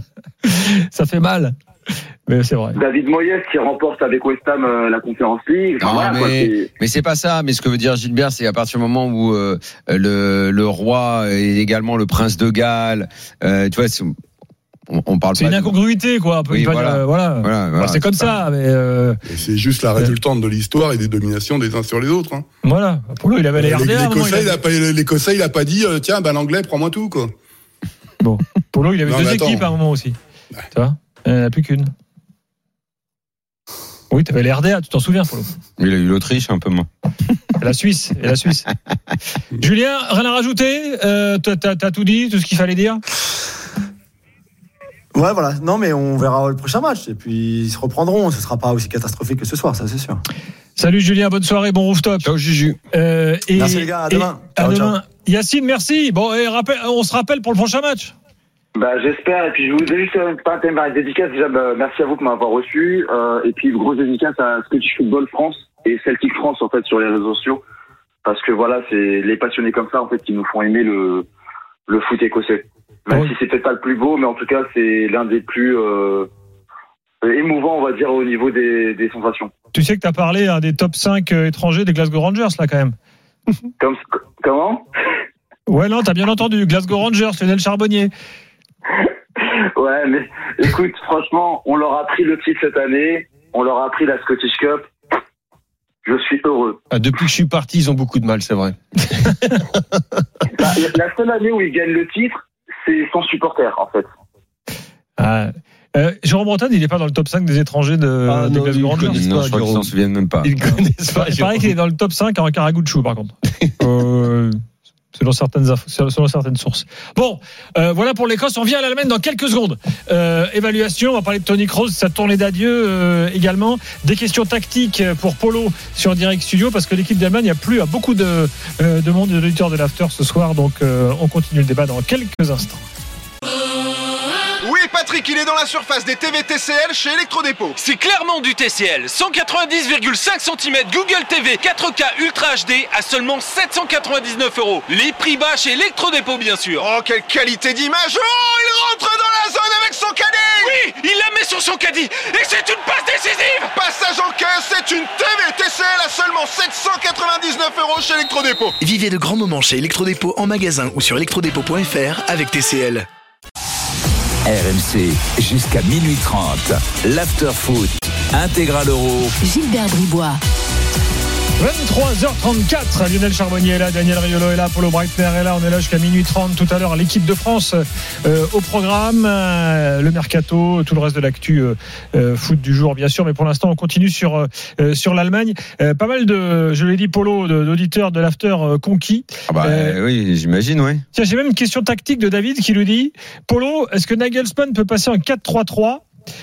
Ça fait mal, mais c'est vrai. David Moyes qui remporte avec West Ham euh, la Conférence League. Enfin, Non, voilà, quoi, mais, c'est- mais c'est pas ça. Mais ce que veut dire Gilbert, c'est à partir du moment où euh, le, le roi et également le prince de Galles, euh, tu vois, c'est- on, on parle c'est pas une de... incongruité, quoi. On peut Oui, pas voilà. dire, euh, voilà. Voilà, voilà, Enfin, c'est comme c'est ça, mais. Euh... C'est juste la résultante de l'histoire et des dominations des uns sur les autres. Hein. Voilà. Polo, il avait les R D A. L'Écossais, il a pas, l'Écossais, il a pas dit, euh, tiens, ben l'Anglais, prends-moi tout, quoi. Bon. Polo, il avait non, deux attends. équipes à un moment aussi. Ouais. Tu vois, il n'y en a plus qu'une. Oui, tu avais les R D A, tu t'en souviens, Polo. Il a eu l'Autriche, un peu moins. Et la Suisse, et la Suisse. Julien, rien à rajouter euh, T'as, t'as, t'as tout dit, tout ce qu'il fallait dire. Ouais, voilà. Non, mais on verra le prochain match. Et puis, ils se reprendront. Ce sera pas aussi catastrophique que ce soir, ça, c'est sûr. Salut Julien, bonne soirée, bon rooftop. Ciao Juju. Euh, et, merci les gars, à demain. À Ciao, demain. ciao. Yacine, merci. Bon, et rappel, on se rappelle pour le prochain match. Bah, j'espère. Et puis, je vous ai juste euh, pas un dédicace. Déjà, bah, merci à vous pour m'avoir reçu. Euh, et puis, grosse dédicace à Scottish Football France et Celtic France, en fait, sur les réseaux sociaux. Parce que voilà, c'est les passionnés comme ça, en fait, qui nous font aimer le, le foot écossais. Même Oui. si c'est peut-être pas le plus beau, mais en tout cas, c'est l'un des plus, euh, émouvants, on va dire, au niveau des, des sensations. Tu sais que tu as parlé à des top cinq étrangers des Glasgow Rangers, là, quand même. Comme, comment? Ouais, non, t'as bien entendu. Glasgow Rangers, Lionel Charbonnier. Ouais, mais écoute, franchement, on leur a pris le titre cette année, on leur a pris la Scottish Cup. Je suis heureux. Ah, depuis que je suis parti, ils ont beaucoup de mal, c'est vrai. Bah, la seule année où ils gagnent le titre, c'est sans supporter, en fait. Ah. Euh, Jérôme Bretagne, il n'est pas dans le top cinq des étrangers de, Ah, des non, Glasgow ils Rangers. connaissent Non, pas, je crois qu'ils Jérôme. s'en souviennent même pas. Ils connaissent pas. Il paraît qu'il est dans le top cinq en Karaguchou, par contre. euh, selon, certaines infos, selon certaines sources. Bon, euh, voilà pour l'Écosse. On vient à l'Allemagne dans quelques secondes. Euh, évaluation, on va parler de Tony Kroos, sa tournée d'adieu euh, également. Des questions tactiques pour Polo sur Direct Studio, parce que l'équipe d'Allemagne a plu à beaucoup de, euh, de monde et d'auditeurs de l'After ce soir. Donc euh, on continue le débat dans quelques instants. Oui, Patrick, il est dans la surface des T V T C L chez Electrodépôt. C'est clairement du T C L. cent quatre-vingt-dix virgule cinq centimètres Google T V quatre K Ultra H D à seulement sept cent quatre-vingt-dix-neuf euros. Les prix bas chez Electrodépôt, bien sûr. Oh, quelle qualité d'image! Oh, il rentre dans la zone avec son caddie! Oui, il la met sur son caddie et c'est une passe décisive. Passage en caisse, c'est une T V T C L à seulement sept cent quatre-vingt-dix-neuf euros chez Electrodépôt. Vivez de grands moments chez Electrodépôt en magasin ou sur electrodépôt point f r avec T C L. R M C, jusqu'à minuit trente. L'after-foot, intégral euro. Gilbert Bribois. vingt-trois heures trente-quatre, Lionel Charbonnier est là, Daniel Riolo est là, Polo Breitner est là, on est là jusqu'à minuit trente tout à l'heure, l'équipe de France euh, au programme, euh, le mercato, tout le reste de l'actu euh, euh, foot du jour bien sûr, mais pour l'instant on continue sur, euh, sur l'Allemagne. Euh, pas mal de, je l'ai dit Polo, de, d'auditeurs de l'After euh, conquis. Ah bah euh, oui, j'imagine, oui. Tiens, j'ai même une question tactique de David qui nous dit, Polo, est-ce que Nagelsmann peut passer en quatre trois trois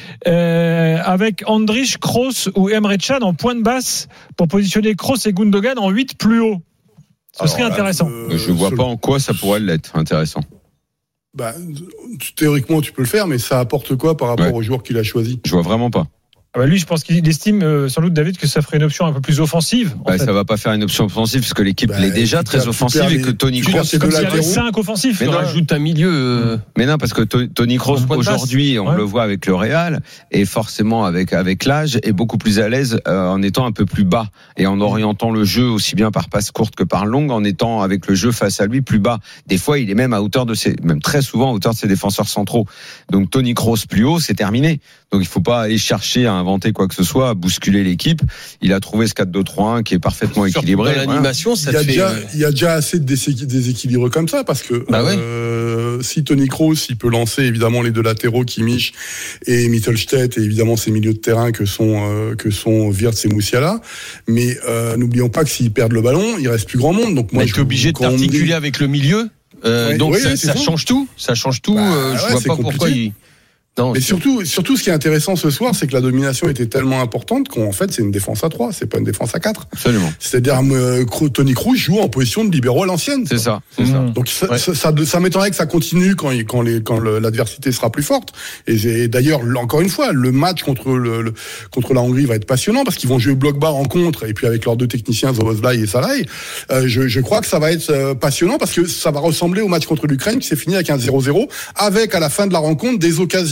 Euh, avec Andrich, Kroos ou Emre Can en point de basse pour positionner Kroos et Gundogan en huit plus haut? Ce serait Alors, intéressant. euh, Je vois seul... pas en quoi ça pourrait l'être intéressant. Bah, théoriquement, tu peux le faire, mais ça apporte quoi par rapport ouais. au joueur qu'il a choisi? Je vois vraiment pas. Ah bah lui, je pense qu'il estime euh, sans doute, David, que ça ferait une option un peu plus offensive. Bah, ça va pas faire une option offensive parce que l'équipe bah, l'est déjà très offensive et que Tony Kroos c'est comme s'il y avait cinq offensifs. Mais non, rajoute un milieu. Euh... Mais non, parce que Tony Kroos aujourd'hui, on ouais. le voit avec le Real et forcément avec avec l'âge est beaucoup plus à l'aise euh, en étant un peu plus bas et en orientant le jeu aussi bien par passe courte que par longue, en étant avec le jeu face à lui plus bas. Des fois, il est même à hauteur de ses, même très souvent à hauteur de ses défenseurs centraux. Donc Tony Kroos plus haut, c'est terminé. Donc il faut pas aller chercher à inventer quoi que ce soit, à bousculer l'équipe. Il a trouvé ce quatre deux trois un qui est parfaitement équilibré. Dans l'animation, ça il y a fait... déjà, il y a déjà assez de déséquilibres comme ça parce que bah ouais. euh, si Tony Kroos, il peut lancer évidemment les deux latéraux Kimmich et Mittelstädt et évidemment ces milieux de terrain que sont euh, que sont Wirtz et Moussiala, mais euh, n'oublions pas que s'ils perdent le ballon, il reste plus grand monde. Donc moi, je suis obligé de t'articuler dit... avec le milieu. Euh, ouais, donc oui, ça, oui, ça, ça change tout. Ça change tout. Bah, euh, je ouais, vois pas compliqué. Pourquoi il. Non, mais surtout, surtout, ce qui est intéressant ce soir, c'est que la domination était tellement importante qu'en fait, c'est une défense à trois, c'est pas une défense à quatre. Absolument. C'est-à-dire, euh, Tony Kroos joue en position de libéro à l'ancienne. C'est ça, c'est mmh. ça. Donc, ça, ouais. ça, ça, ça m'étonnerait que ça continue quand, quand, les, quand le, l'adversité sera plus forte. Et, et d'ailleurs, encore une fois, le match contre, le, le, contre la Hongrie va être passionnant parce qu'ils vont jouer bloc bas en contre et puis avec leurs deux techniciens, Szoboszlai et Salai. Euh, je, je crois que ça va être euh, passionnant parce que ça va ressembler au match contre l'Ukraine qui s'est fini avec un zéro zéro avec à la fin de la rencontre des occasions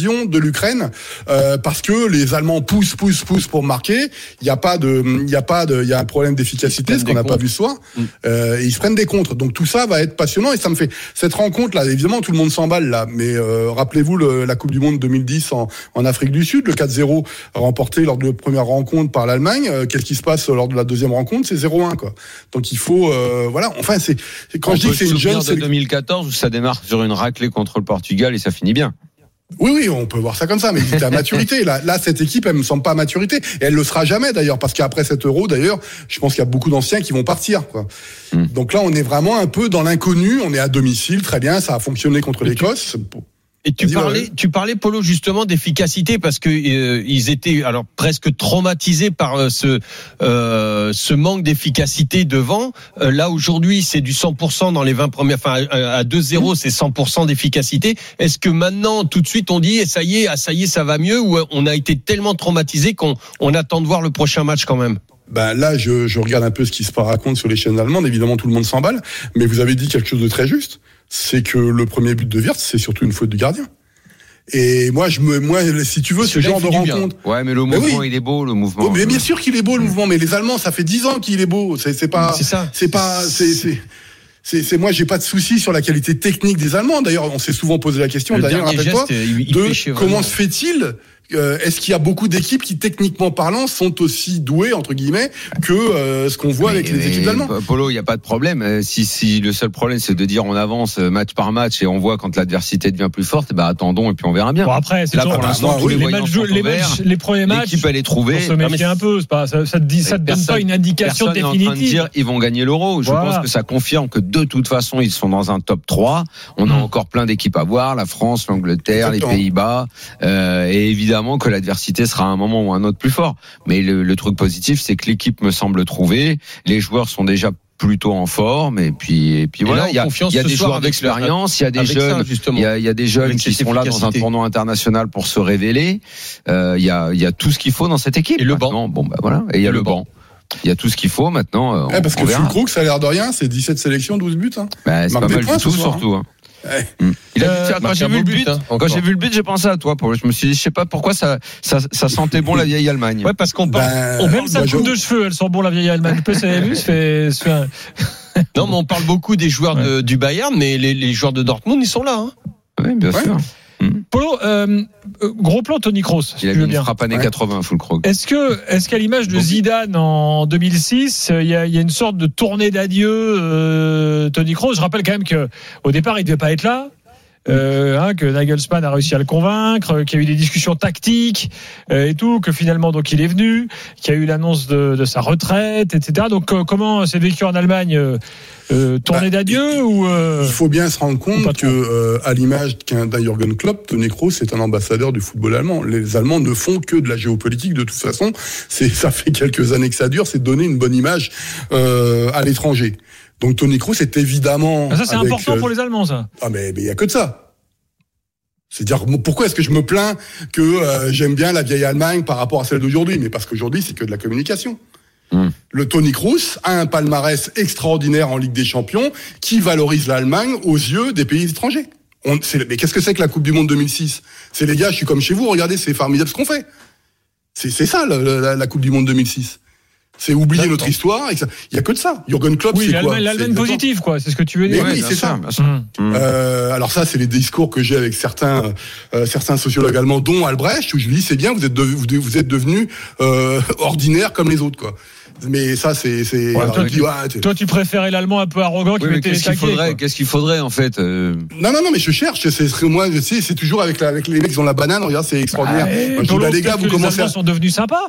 l'invasion de l'Ukraine euh, parce que les Allemands poussent, poussent, poussent pour marquer. Il y a pas de, il y a pas de, il y a un problème d'efficacité, ce qu'on n'a pas vu ce soir. Mm. Euh, et ils se prennent des contres. Donc tout ça va être passionnant et ça me fait cette rencontre là. Évidemment, tout le monde s'emballe là, mais euh, rappelez-vous le, la Coupe du Monde deux mille dix en, en Afrique du Sud, le quatre zéro remporté lors de la première rencontre par l'Allemagne. Euh, qu'est-ce qui se passe lors de la deuxième rencontre? C'est zéro un quoi. Donc il faut, euh, voilà. Enfin, c'est, c'est quand On je dis que c'est une jeune. De deux mille quatorze où ça démarre sur une raclée contre le Portugal et ça finit bien. Oui, oui, on peut voir ça comme ça, mais c'était à maturité. Là, là, cette équipe, elle me semble pas à maturité. Et elle le sera jamais, d'ailleurs, parce qu'après cet Euro, d'ailleurs, je pense qu'il y a beaucoup d'anciens qui vont partir, quoi. Mm. Donc là, on est vraiment un peu dans l'inconnu. On est à domicile, très bien, ça a fonctionné contre mais l'Écosse. Tu... Et tu parlais, ouais. tu parlais, Polo, justement d'efficacité parce que euh, ils étaient alors presque traumatisés par euh, ce euh, ce manque d'efficacité devant. Euh, là aujourd'hui, c'est du cent pour cent dans les vingt premières. Enfin, à deux zéro, mmh. c'est cent pour cent d'efficacité. Est-ce que maintenant, tout de suite, on dit, ça y est, ah, ça y est, ça va mieux, ou on a été tellement traumatisé qu'on on attend de voir le prochain match quand même? Ben là, je, je regarde un peu ce qui se raconte sur les chaînes allemandes. Évidemment, tout le monde s'emballe, mais vous avez dit quelque chose de très juste. C'est que le premier but de Wirtz, c'est surtout une faute du gardien. Et moi, je me, moi, si tu veux, ce genre de rencontre. Ouais, mais le mouvement, mais oui. il est beau, le mouvement. Oh, mais bien sûr qu'il est beau, le mouvement. Mais les Allemands, ça fait dix ans qu'il est beau. C'est, c'est pas, c'est ça. C'est pas, c'est, c'est, c'est, c'est, moi, j'ai pas de souci sur la qualité technique des Allemands. D'ailleurs, on s'est souvent posé la question, le d'ailleurs, rappelle-toi, il, il de comment se fait-il Euh, est-ce qu'il y a beaucoup d'équipes qui, techniquement parlant, sont aussi douées, entre guillemets, que euh, ce qu'on voit mais, avec les équipes allemandes? Polo, il n'y a pas de problème. Si, si le seul problème, c'est de dire on avance match par match et on voit quand l'adversité devient plus forte, bah attendons et puis on verra bien. Bon, après, c'est là, pour l'instant, tous les, les, matchs, les, matchs, les premiers matchs, l'équipe elle est trouvée. Pour se méfier un peu, c'est pas, ça, ça te dit, ça te donne pas une indication personne définitive. Est en train de dire ils vont gagner l'Euro. Je voilà. pense que ça confirme que de toute façon ils sont dans un top trois. On a mmh. encore plein d'équipes à voir, la France, l'Angleterre, Exactement. les Pays-Bas, euh, et évidemment que l'adversité sera à un moment ou à un autre plus fort. Mais le, le truc positif, c'est que l'équipe me semble trouver. Les joueurs sont déjà plutôt en forme et puis et puis et voilà. Il y a, il y a des joueurs d'expérience, il y a des jeunes, ça, il y a, il y a des jeunes qui sont là dans un tournoi international pour se révéler. Euh, il y a il y a tout ce qu'il faut dans cette équipe. Et le banc. Bon bah voilà. Et il y a le, le banc. Il y a tout ce qu'il faut maintenant. Ouais, parce que Fulkrug, ça a l'air de rien, c'est dix-sept sélections, douze buts. Hein. Bah, c'est pas mal du tout, surtout. Hein. Ouais. Mmh. Il a dit, euh, quand j'ai vu le but, but hein, quand j'ai vu le but, j'ai pensé à toi. Pour, je me suis dit, je sais pas pourquoi ça, ça, ça sentait bon la vieille Allemagne. Ouais, parce qu'on parle, ben, on même sa coupe de cheveux, elle sent bon la vieille Allemagne. Vous avez vu, fait, fait un... Non, mais on parle beaucoup des joueurs ouais. de, du Bayern, mais les, les joueurs de Dortmund, ils sont là. Hein. Oui, bien ouais. sûr. Polo, euh, gros plan Toni Kroos. Il a mis une frappe années ouais. quatre-vingts, Fulkrug. Est-ce que, est-ce qu'à l'image de Zidane en deux mille six, il y a, il y a une sorte de tournée d'adieu euh, Toni Kroos? Je rappelle quand même que au départ, il devait pas être là. Euh, hein, que Nagelsmann a réussi à le convaincre, qu'il y a eu des discussions tactiques euh, et tout, que finalement donc il est venu, qu'il y a eu l'annonce de, de sa retraite, et cetera. Donc euh, comment c'est vécu en Allemagne euh, euh, tournée bah, d'adieu il, ou euh, il faut bien se rendre compte que euh, à l'image d'un Jürgen Klopp, Toni Kroos est un ambassadeur du football allemand. Les Allemands ne font que de la géopolitique de toute façon. C'est ça fait quelques années que ça dure, c'est de donner une bonne image euh, à l'étranger. Donc Toni Kroos est évidemment. Ah, ça c'est avec, important pour les Allemands, ça. Ah mais il y a que de ça. C'est-à-dire pourquoi est-ce que je me plains que euh, j'aime bien la vieille Allemagne par rapport à celle d'aujourd'hui? Mais parce qu'aujourd'hui c'est que de la communication. Mmh. Le Toni Kroos a un palmarès extraordinaire en Ligue des Champions qui valorise l'Allemagne aux yeux des pays étrangers. On, c'est, mais qu'est-ce que c'est que la Coupe du Monde deux mille six? C'est les gars, je suis comme chez vous, regardez, c'est formidable ce qu'on fait. C'est, c'est ça le, la, la Coupe du Monde deux mille six. C'est oublier D'accord. notre histoire. Il y a que de ça. Jürgen Klopp, oui, c'est l'Allemagne, quoi? L'Allemagne positive, quoi. C'est ce que tu veux dire. Mais oui, c'est ça. ça. Mmh. Euh, alors ça, c'est les discours que j'ai avec certains, euh, certains sociologues allemands, dont Albrecht, où je lui dis, c'est bien, vous êtes, de, vous êtes devenus euh, ordinaires comme les autres, quoi. Mais ça, c'est. c'est ouais, toi, tu, ouais, toi, tu préférais l'allemand un peu arrogant qui oui, mettait les taquets. Qu'est-ce qu'il faudrait, qu'est-ce qu'il faudrait en fait euh... Non, non, non, mais je cherche. C'est, c'est moi, tu sais, c'est toujours avec, la, avec les mecs qui ont la banane. Regarde, c'est extraordinaire. Ah, moi, je dis, bah, les gars, vous commencez. Les Allemands sont devenus sympas.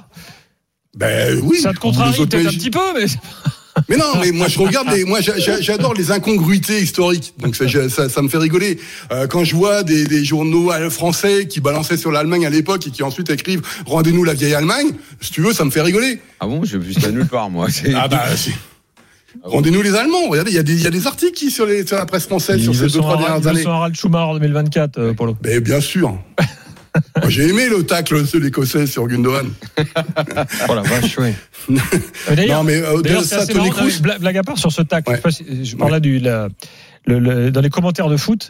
Ben oui. Ça te contrarie peut-être un petit peu, mais. Mais non, mais moi je regarde les, moi j'adore les incongruités historiques. Donc ça, ça, ça me fait rigoler euh, quand je vois des, des journaux français qui balançaient sur l'Allemagne à l'époque et qui ensuite écrivent rendez-nous la vieille Allemagne. Si tu veux, ça me fait rigoler. Ah bon, j'ai vu ça nulle part moi. C'est... Ah bah si. Ah bon. Rendez-nous les Allemands. Regardez, il y a des il y a des articles qui sur les sur la presse française ils sur ces deux trois dernières années. Ils sont Harald Schumacher en deux mille vingt-quatre, euh, Polo. Mais bien sûr. Moi, j'ai aimé le tacle de l'Écossais sur Gundogan. Oh la vache, oui. D'ailleurs, non, mais, euh, d'ailleurs, c'est assez marrant, Kroos... blague à part sur ce tacle. Ouais. Je, sais pas si, je parle là du, la, le, le, dans les commentaires de foot,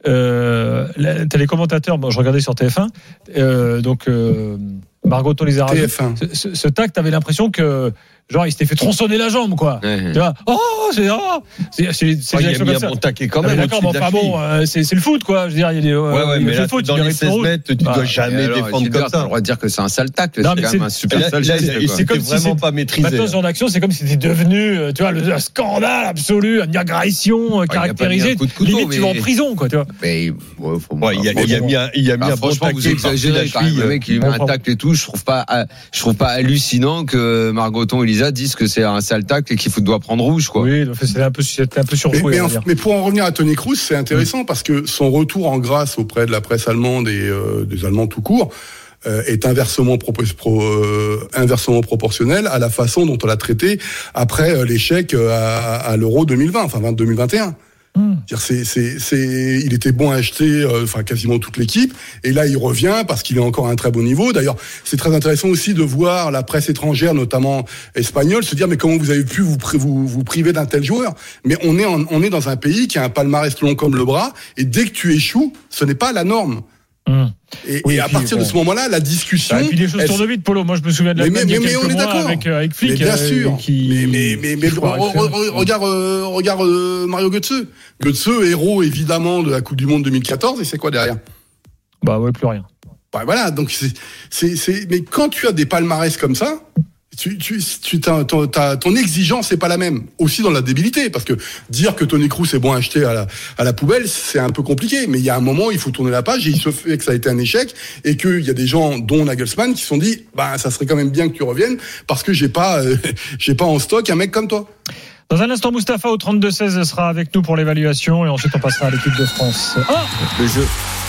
euh, t'as les commentateurs, bon, je regardais sur T F un, euh, donc euh, Margot Tolizara, T F un. ce, ce, ce tac, t'avais l'impression que genre il s'était fait tronçonner la jambe, quoi. Ouais. Tu vois, oh, c'est oh, c'est c'est, c'est Oh, il des a actions mis comme un ça. bon taquet quand Ah, même. mais d'accord, mais au-dessus de la enfin bon, cheville. euh, c'est, c'est le foot, quoi. Je veux dire, il y a des, Ouais, ouais, il mais fait là, le foot, dans il les arrête seize le rouge. mètres, tu Bah, dois jamais alors, défendre Gilbert, comme t'as ça. le droit de dire que c'est un sale tacle. Non, C'est mais quand c'est- même un super là, sale là, geste, c'est- quoi. c'est comme C'était si vraiment c'est- pas maîtrisé. Maintenant, ce genre d'action, c'est comme si c'était devenu, euh, tu vois, le, un scandale absolu, une agression euh, il a pas mis un caractérisée. coup de couteau, Limite, tu vas en mais- prison, quoi, tu vois. Mais ouais, faut Ouais, il y a, il y a mis un, il y a mis Ah, un bon franchement, vous taquet par-dessus exagérez la quand même. cheville. Le mec, il met un tacle et tout. Je trouve pas, euh, je trouve pas hallucinant que Margoton et Elisa disent que c'est un sale tacle et qu'il faut doit prendre rouge, quoi. Oui, donc c'était un peu, c'était un peu Mais, surjoué, mais, on en- va dire. mais pour en revenir à Toni Kroos, c'est intéressant Mmh. parce que son retour en grâce auprès de la presse allemande et euh, des Allemands tout court euh, est inversement, propos- pro, euh, inversement proportionnel à la façon dont on l'a traité après euh, l'échec euh, à, à l'Euro deux mille vingt, enfin deux mille vingt et un. Mmh. C'est-à-dire, C'est, c'est, c'est, il était bon à acheter, euh, enfin quasiment toute l'équipe, et là il revient parce qu'il est encore à un très bon niveau. D'ailleurs, c'est très intéressant aussi de voir la presse étrangère, notamment espagnole, se dire mais comment vous avez pu vous pri- vous, vous priver d'un tel joueur. Mais on est en- on est dans un pays qui a un palmarès long comme le bras, et dès que tu échoues, ce n'est pas la norme. Mmh. Et, Oui, et et à puis, partir bon. de ce moment-là, la discussion. Ah, et puis les choses elle- tournent vite, Polo. Moi, je me souviens de la mais, mais, il y a mais, mais quelques on est mois d'accord. avec, euh, avec Flick. mais bien euh, sûr. Qui... Mais, mais, mais, mais je crois, re- re- re- regarde, euh, regarde euh, Mario Götze. Götze, héros évidemment de la Coupe du Monde deux mille quatorze, et c'est quoi derrière? Bah ouais, plus rien. Bah voilà, donc c'est, c'est, c'est, mais quand tu as des palmarès comme ça, tu, tu, tu t'as, ton, t'as- ton exigence n'est pas la même. Aussi dans la débilité, parce que dire que Toni Kroos est bon à acheter à la, à la poubelle, c'est un peu compliqué. Mais il y a un moment, il faut tourner la page, et il se fait que ça a été un échec, et qu'il y a des gens, dont Nagelsmann, qui se sont dit, bah ça serait quand même bien que tu reviennes, parce que j'ai pas, euh, j'ai pas en stock un mec comme toi. Dans un instant, Mustapha au trente-deux seize sera avec nous pour l'évaluation, et ensuite on passera à l'équipe de France. Ah, Le jeu.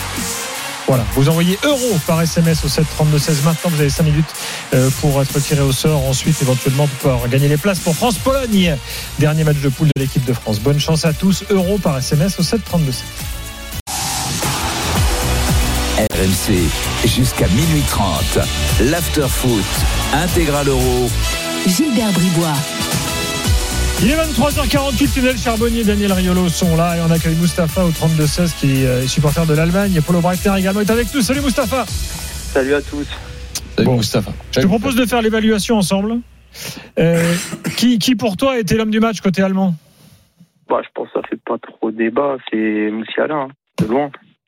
voilà, vous envoyez euro par S M S au sept trente-deux seize. Maintenant, vous avez cinq minutes euh, pour être tiré au sort. Ensuite, éventuellement, pour pouvoir gagner les places pour France-Pologne. Dernier match de poule de l'équipe de France. Bonne chance à tous. Euro par S M S au sept trente-deux seize. R M C, jusqu'à minuit trente. L'after-foot, intégral euro. Gilbert Bribois. Il est vingt-trois heures quarante-huit, Lionel Charbonnier et Daniel Riolo sont là et on accueille Mustapha au trente-deux seize qui est supporter de l'Allemagne et Polo Breitner également est avec nous. Salut Mustapha. Salut à tous. Salut Bon, Mustapha. Je te propose de faire l'évaluation ensemble. Euh, qui, qui pour toi était l'homme du match côté allemand? Bah, je pense que ça fait pas trop débat, c'est Moussiala, hein, de loin.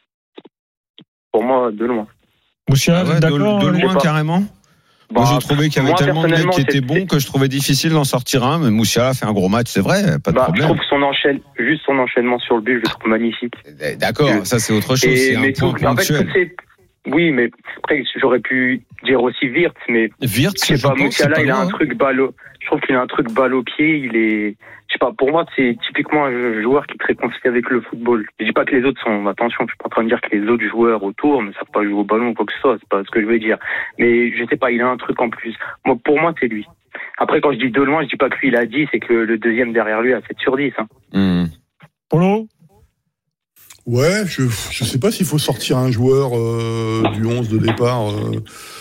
Pour moi, de loin. Moussiala, Ah vous ouais, êtes de, d'accord? de euh, loin pas. carrément. Bah, Moi, j'ai trouvé qu'il y avait moi, tellement de mecs personnellement, qui étaient c'est- bons que je trouvais difficile d'en sortir un. Mais Moussiala a fait un gros match, c'est vrai, pas de Bah, je problème. trouve que son enchaîne, juste son enchaînement sur le but, je le trouve magnifique. D'accord, Et- ça c'est autre chose, Et- c'est un mais point tout- en fait, ponctuel. c'est- oui, mais après, j'aurais pu dire aussi Wirtz, mais Wirtz, je sais je pas, pense, Moussiala, c'est pas il a loin, un hein. truc balle au, je trouve qu'il a un truc balle au pied, il est, je sais pas, pour moi, c'est typiquement un joueur qui est très confié avec le football. Je dis pas que les autres sont, attention, je suis pas en train de dire que les autres joueurs autour ne savent pas jouer au ballon ou quoi que ce soit, c'est pas ce que je veux dire. Mais je sais pas, il a un truc en plus. Moi, pour moi, c'est lui. Après, quand je dis de loin, je dis pas que lui, il a dix, c'est que le deuxième derrière lui a sept sur dix, hein. Mmh. Polo? Ouais, je je sais pas s'il faut sortir un joueur euh, du onze de départ. Euh,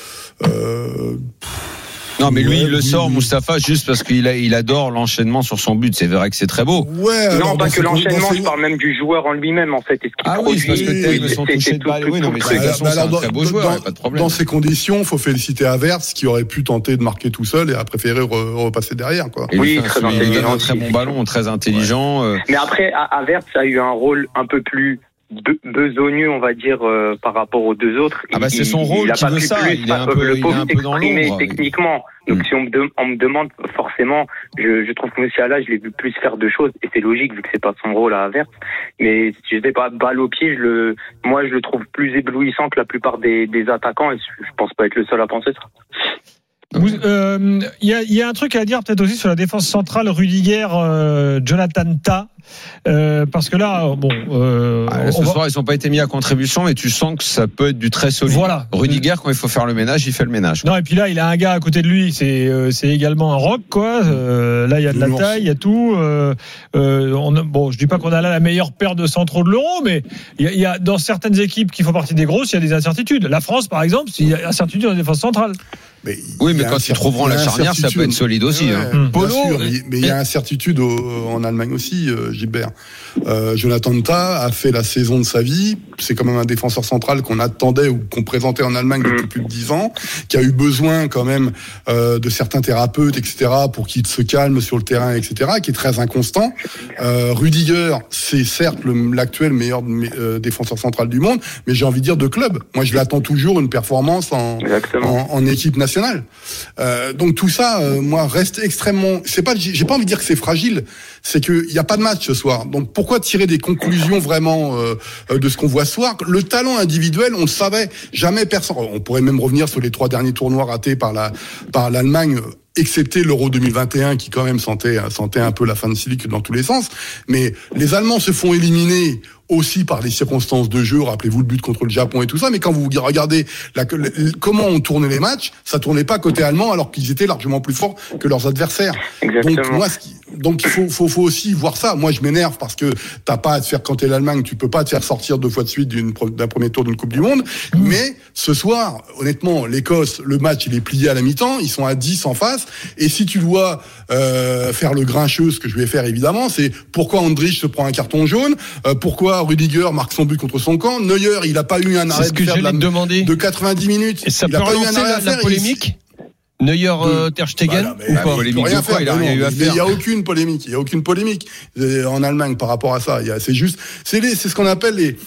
euh, Non, mais lui, ouais, il le oui, sort, oui. Mustapha, juste parce qu'il a, il adore l'enchaînement sur son but. C'est vrai que c'est très beau. Ouais, Non, alors, pas dans que ces- l'enchaînement, dans ces- je parle même du joueur en lui-même, en fait. Et ce qu'il Ah oui, c'est parce que produit, t'aimes oui, son c'est- toucher c'est de tout- balle. tout- Oui, non, tout mais le c'est truc. de toute façon, Bah, c'est alors, un très beau dans- joueur, dans- y a pas de problème. Dans ces conditions, il faut féliciter Havertz qui aurait pu tenter de marquer tout seul et a préféré re- repasser derrière, quoi. Et il Oui, fait un- très il donne intelligent un très aussi. bon ballon, très intelligent. euh, Mais après, Havertz a eu un rôle un peu plus be- besogneux, on va dire, euh, par rapport aux deux autres. Ah bah, Il- c'est son il- rôle il a qui pas veut pu ça, plus, il est un euh, peu- le il est pauvre un peu dans s'exprimer l'ombre. techniquement. Donc Mm. si on me, de- on me demande forcément, je, je trouve que Moussiala, je l'ai vu plus faire de choses, et c'est logique vu que c'est pas son rôle à Havertz. Mais je sais pas, balle au pied, je le, moi je le trouve plus éblouissant que la plupart des, des attaquants, et je pense pas être le seul à penser ça. Vous- euh, Il y, a, il y a un truc à dire peut-être aussi sur la défense centrale, Rudiger, euh, Jonathan Tah, euh, parce que là, bon, euh, ah, là, ce on va- soir, ils n'ont pas été mis à contribution, mais tu sens que ça peut être du très solide. Voilà. Rudiger, quand il faut faire le ménage, il fait le ménage. Non, et puis là, il a un gars à côté de lui, c'est euh, c'est également un rock, quoi. Euh, là, il y a de la L'ours. taille, il y a tout. Euh, euh, on a- bon, je dis pas qu'on a là la meilleure paire de centraux de l'Euro, mais il y, a, il y a dans certaines équipes qui font partie des grosses, il y a des incertitudes. La France, par exemple, il y a incertitude dans la défense centrale. Mais oui, mais quand ils trouveront la charnière, ça peut être solide aussi. Ouais, hein. bien Polo, sûr, mais, mais il y a incertitude au, en Allemagne aussi, euh, Gilbert. Euh, Jonathan Tah a fait la saison de sa vie. C'est quand même un défenseur central qu'on attendait ou qu'on présentait en Allemagne depuis plus de dix ans, qui a eu besoin quand même euh, de certains thérapeutes, et cetera, pour qu'il se calme sur le terrain, et cetera, qui est très inconstant. Euh, Rudiger, c'est certes le, l'actuel meilleur euh, défenseur central du monde, mais j'ai envie de dire de club. Moi, je l'attends toujours une performance en, en, en équipe nationale. Euh, donc tout ça, euh, moi, reste extrêmement. C'est pas, j'ai pas envie de dire que c'est fragile. C'est qu'il n'y a pas de match ce soir. Donc pourquoi tirer des conclusions vraiment euh, de ce qu'on voit ce soir? Le talent individuel, on le savait. Jamais personne. On pourrait même revenir sur les trois derniers tournois ratés par la par l'Allemagne, excepté l'Euro deux mille vingt et un qui quand même sentait sentait un peu la fin de cycle dans tous les sens. Mais les Allemands se font éliminer aussi par les circonstances de jeu, rappelez-vous le but contre le Japon et tout ça, mais quand vous regardez la, la, comment on tournait les matchs, ça tournait pas côté allemand alors qu'ils étaient largement plus forts que leurs adversaires. Exactement. Donc moi, ce qui, donc il faut, faut, faut aussi voir ça. Moi, je m'énerve parce que t'as pas à te faire, quand t'es l'Allemagne, tu peux pas te faire sortir deux fois de suite d'une, d'un premier tour d'une Coupe du Monde. Mmh. Mais ce soir, honnêtement, l'Écosse, le match, il est plié à la mi-temps, ils sont à dix en face, et si tu dois euh, faire le grincheux, ce que je vais faire évidemment, c'est pourquoi Andrich se prend un carton jaune, euh, pourquoi Rudiger marque son but contre son camp. Neuer, il a pas eu un arrêt de, faire de, la, de quatre-vingt-dix minutes. Et ça il peut a pas eu un relancer arrêt la, à faire, la polémique il... Neuer, euh, Ter Stegen, voilà, ou pas? Polémique rien de quoi, faire, il a rien eu à faire. Il n'y a aucune polémique. Il y a aucune polémique en Allemagne par rapport à ça. Il y a, c'est juste, c'est les, c'est ce qu'on appelle les,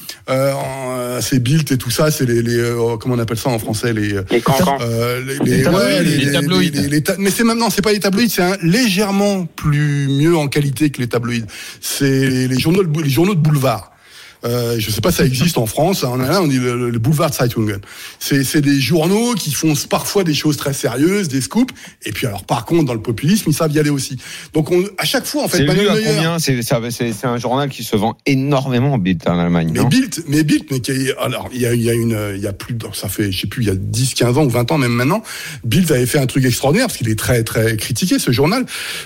euh, c'est Bild et tout ça. C'est les, les euh, comment on appelle ça en français, les, les cancans. Euh, les, les, les, ouais, les, les tabloïds. Les, les, les ta- mais c'est maintenant, c'est pas les tabloïds, c'est un, légèrement plus mieux en qualité que les tabloïds. C'est les journaux, les journaux de boulevard. Euh, je sais pas si ça existe en France. En Allemagne, on dit le, le Boulevardszeitungen. C'est, c'est des journaux qui font parfois des choses très sérieuses, des scoops. Et puis alors, par contre, dans le populisme, ils savent y aller aussi. Donc, on, à chaque fois, en fait, c'est Manuel lu à Neuer, combien c'est, c'est, c'est un journal qui se vend énormément en Bild en Allemagne. Mais non Bild, mais Bild, mais qui est, alors il y a, il y a une, il y a plus, ça fait, je sais plus, il y a dix, quinze ans ou vingt ans même maintenant. Bild avait fait un truc extraordinaire parce qu'il est très, très critiqué ce journal.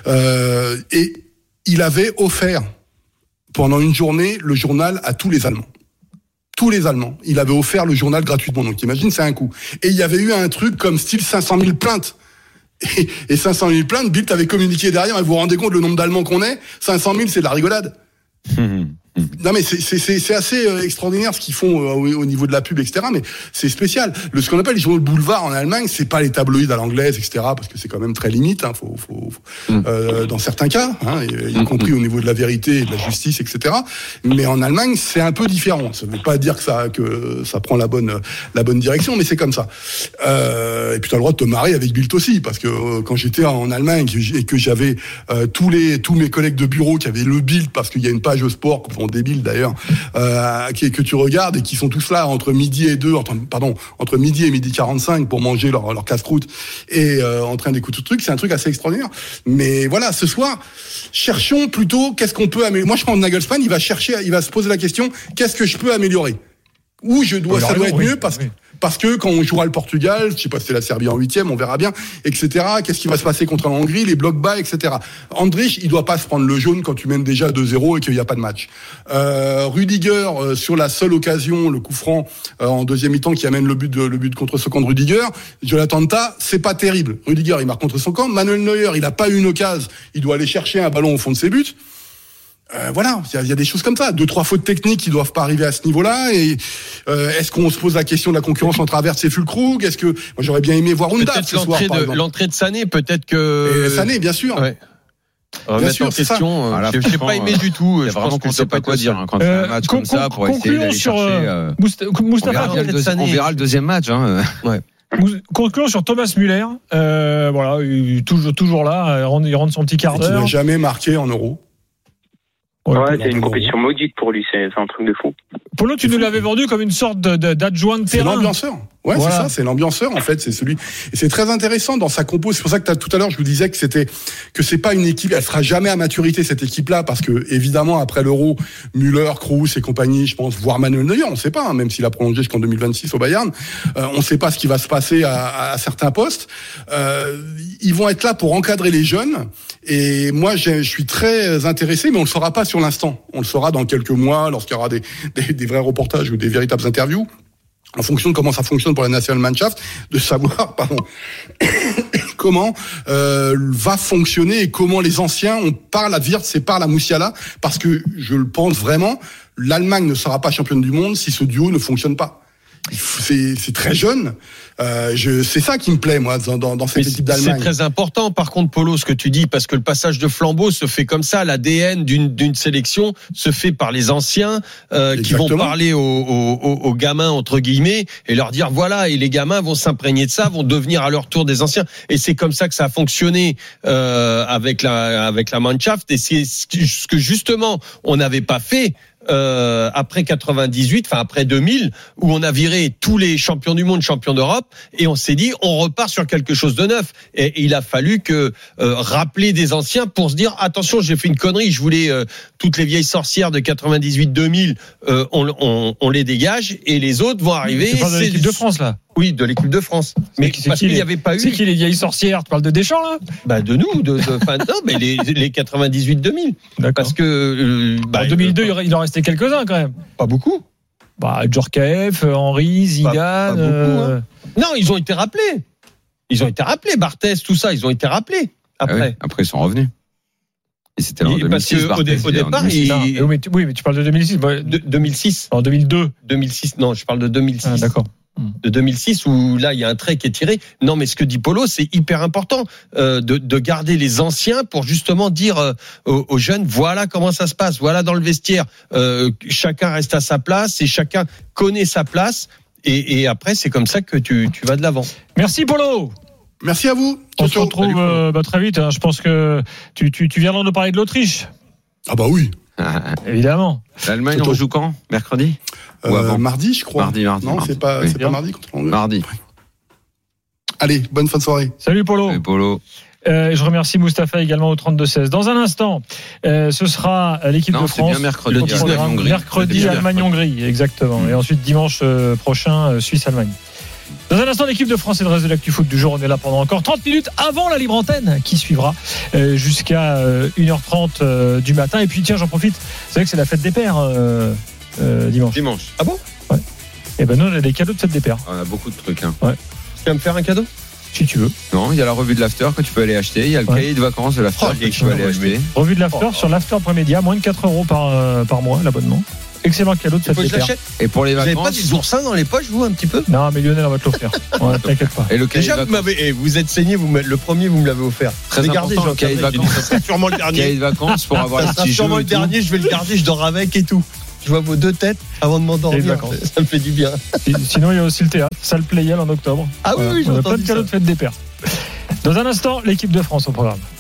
Euh, et il avait offert pendant une journée le journal à tous les Allemands. Tous les Allemands. Il avait offert le journal gratuitement. Donc, imagine, c'est un coup. Et il y avait eu un truc comme style cinq cent mille plaintes. Et, et cinq cent mille plaintes, Bild avait communiqué derrière. Et vous vous rendez compte le nombre d'Allemands qu'on est? cinq cent mille, c'est de la rigolade. Non mais c'est, c'est, c'est, c'est assez euh, extraordinaire ce qu'ils font euh, au, au niveau de la pub, et cetera. Mais c'est spécial. Le, ce qu'on appelle les journaux de boulevard en Allemagne, c'est pas les tabloïds à l'anglaise, et cetera. Parce que c'est quand même très limite, hein, faut, faut, faut mm. euh, dans certains cas, hein, y, y compris au niveau de la vérité et de la justice, et cetera. Mais en Allemagne, c'est un peu différent. Ça veut pas dire que ça, que ça prend la bonne, la bonne direction, mais c'est comme ça. Euh, et puis t'as le droit de te marrer avec Bild aussi, parce que euh, quand j'étais en Allemagne et que j'avais euh, tous les, tous mes collègues de bureau qui avaient le Bild, parce qu'il y a une page sport, qu'on débile d'ailleurs, euh, que, que tu regardes et qui sont tous là entre midi et deux, entre, pardon, entre midi et midi quarante-cinq pour manger leur, leur casse-croûte et euh, en train d'écouter tout le truc, c'est un truc assez extraordinaire. Mais voilà, ce soir, cherchons plutôt qu'est-ce qu'on peut améliorer. Moi, je pense que Nagelsmann, il va chercher, il va se poser la question, qu'est-ce que je peux améliorer? Où je dois, ça doit être oui, mieux parce que, oui. parce que quand on jouera le Portugal, je sais pas si c'est la Serbie en huitième, on verra bien, et cetera. Qu'est-ce qui va se passer contre la Hongrie, les blocs bas, et cetera. Andrich, il doit pas se prendre le jaune quand tu mènes déjà deux zéro et qu'il y a pas de match. Euh, Rudiger, euh, sur la seule occasion, le coup franc, euh, en deuxième mi-temps qui amène le but de, le but contre son camp de Rudiger, Jonathan Tah, c'est pas terrible. Rudiger, il marque contre son camp. Manuel Neuer, il a pas eu une occasion, il doit aller chercher un ballon au fond de ses buts. Euh, voilà, il y, y a des choses comme ça, deux trois fautes techniques qui doivent pas arriver à ce niveau-là. Et euh, est-ce qu'on se pose la question de la concurrence entre Havertz et Füllkrug? Est-ce que moi j'aurais bien aimé voir Undav ce soir, par exemple. L'entrée de Sané, peut-être que. Et Sané, bien sûr. Ouais. Bien sûr, en question, euh, je n'ai pas aimé du tout. Je pense qu'on ne sait pas quoi dire quand euh, un match con, comme ça pour essayer d'aller sur, chercher. Euh, Moustapha, on, verra le deuxi- on verra le deuxième match. Hein. Ouais. Concluons sur Thomas Müller. Euh, voilà, il est toujours, toujours là. Il rentre, il rentre son petit quart d'heure. Il n'a jamais marqué en Euro. Ouais, ouais c'est une compétition maudite pour lui, c'est, c'est un truc de fou. Polo, tu nous l'avais vendu comme une sorte de, de, d'adjoint de terrain. C'est l'ambianceur. Ouais, voilà. C'est ça, c'est l'ambianceur en fait, c'est celui. Et c'est très intéressant dans sa compo. C'est pour ça que t'as, tout à l'heure je vous disais que c'était que c'est pas une équipe, elle sera jamais à maturité cette équipe-là, parce que évidemment après l'Euro, Müller, Kroos et compagnie, je pense, voire Manuel Neuer, on sait pas, hein, même s'il a prolongé jusqu'en deux mille vingt-six au Bayern, euh, on sait pas ce qui va se passer à, à certains postes. Euh, ils vont être là pour encadrer les jeunes. Et moi, je suis très intéressé, mais on le saura pas sur l'instant. On le saura dans quelques mois, lorsqu'il y aura des, des, des vrais reportages ou des véritables interviews. en fonction de comment ça fonctionne pour la Nationalmannschaft, de savoir, pardon, comment euh, va fonctionner et comment les anciens, on parle à Wirtz et parle à Musiala, parce que je le pense vraiment, l'Allemagne ne sera pas championne du monde si ce duo ne fonctionne pas. C'est, c'est très jeune. Euh, je, c'est ça qui me plaît, moi, dans, dans, dans cette Mais équipe d'Allemagne. C'est très important, par contre, Polo, ce que tu dis, parce que le passage de flambeau se fait comme ça. L'A D N d'une, d'une sélection se fait par les anciens euh, qui vont parler aux, aux, aux gamins, entre guillemets, et leur dire voilà, et les gamins vont s'imprégner de ça, vont devenir à leur tour des anciens. Et c'est comme ça que ça a fonctionné euh, avec la avec la Mannschaft. Et c'est ce que justement on n'avait pas fait. Euh, après quatre-vingt-dix-huit, enfin après deux mille, où on a viré tous les champions du monde, champions d'Europe, et on s'est dit on repart sur quelque chose de neuf. Et, et il a fallu que euh, rappeler des anciens pour se dire attention, j'ai fait une connerie, je voulais euh, toutes les vieilles sorcières de quatre-vingt-dix-huit deux mille, euh, on, on, on les dégage, et les autres vont arriver. Tu parles de l'équipe de France là. Oui, de l'équipe de France. Mais c'est parce qu'il n'y avait pas eu. C'est qui les vieilles sorcières? Tu parles de Deschamps là? Bah de nous, de, de enfin, non, mais les, les quatre-vingt-dix-huit deux mille. D'accord. Parce que euh, bah, en deux mille deux, euh, il en restait quelques-uns quand même. Pas beaucoup. Bah Djorkaeff, Henry, Zidane. Pas, pas beaucoup, euh... hein. Non, ils ont été rappelés. Ils ont été rappelés. Barthès, tout ça, ils ont été rappelés. Après, ah oui, après ils sont revenus. Et c'était en deux mille six. Parce qu'au au départ, il... non, oui, mais tu, oui, mais tu parles de deux mille six. De, deux mille six. En deux mille deux. deux mille six. Non, je parle de deux mille six. Ah, d'accord. De deux mille six où là il y a un trait qui est tiré. Non, mais ce que dit Polo, c'est hyper important euh, de, de garder les anciens pour justement dire euh, aux, aux jeunes voilà comment ça se passe, voilà dans le vestiaire euh, chacun reste à sa place et chacun connaît sa place et, et après c'est comme ça que tu, tu vas de l'avant. Merci Polo. Merci à vous. On se retrouve euh, bah, très vite. Hein. Je pense que tu, tu, tu viendras nous parler de l'Autriche. Ah bah oui. Ah. Évidemment. L'Allemagne on joue quand? Mercredi? Ou avant? Euh, mardi, je crois. Mardi, mardi. Non, mardi. c'est pas, oui. c'est pas mardi contre l'Angleterre. Mardi. Allez, bonne fin de soirée. Salut Polo. Salut Polo. Euh, je remercie Mustapha également au trente-deux seize. Dans un instant, euh, ce sera l'équipe non, de France. Bien mercredi. Le dix-neuf, mercredi, Allemagne-Hongrie, exactement. Mmh. Et ensuite dimanche euh, prochain, euh, Suisse-Allemagne. Dans un instant, l'équipe de France et le reste de l'actu foot du jour, on est là pendant encore trente minutes avant la libre antenne qui suivra euh, jusqu'à euh, une heure trente euh, du matin. Et puis tiens, j'en profite, c'est vrai que c'est la fête des pères euh, euh, dimanche. Dimanche. Ah bon? Ouais. Et ben nous, on a des cadeaux de fête des pères. On a beaucoup de trucs. Hein. Ouais. Tu vas me faire un cadeau? Si tu veux. Non, il y a la revue de l'after que tu peux aller acheter. Il y a le ouais. cahier de vacances de l'after oh, que tu peux aller acheter. Revue de l'after oh. sur l'after point media, moins de quatre euros par, euh, par mois l'abonnement. Excellent cadeau de fête des pères. Et pour les vacances. Vous n'avez pas des oursins dans les poches, vous, un petit peu? Non, mais Lionel, on va te l'offrir. Ouais, t'inquiète pas. Et le cahier Déjà, de vous m'avez, et vous êtes saigné, vous le premier, vous me l'avez offert. Très Regardez, important, le cahier de vacances. Ça sera sûrement le dernier. Cahier de vacances pour avoir un petit jeu. Sûrement le dernier, je vais le garder, je dors avec et tout. Je vois vos deux têtes avant de m'endormir. Ça me fait du bien. Sinon, il y a aussi le théâtre, salle Playel en octobre. Ah oui, oui, on a plein de cadeaux de fête des pères. Dans un instant, l'équipe de France au programme.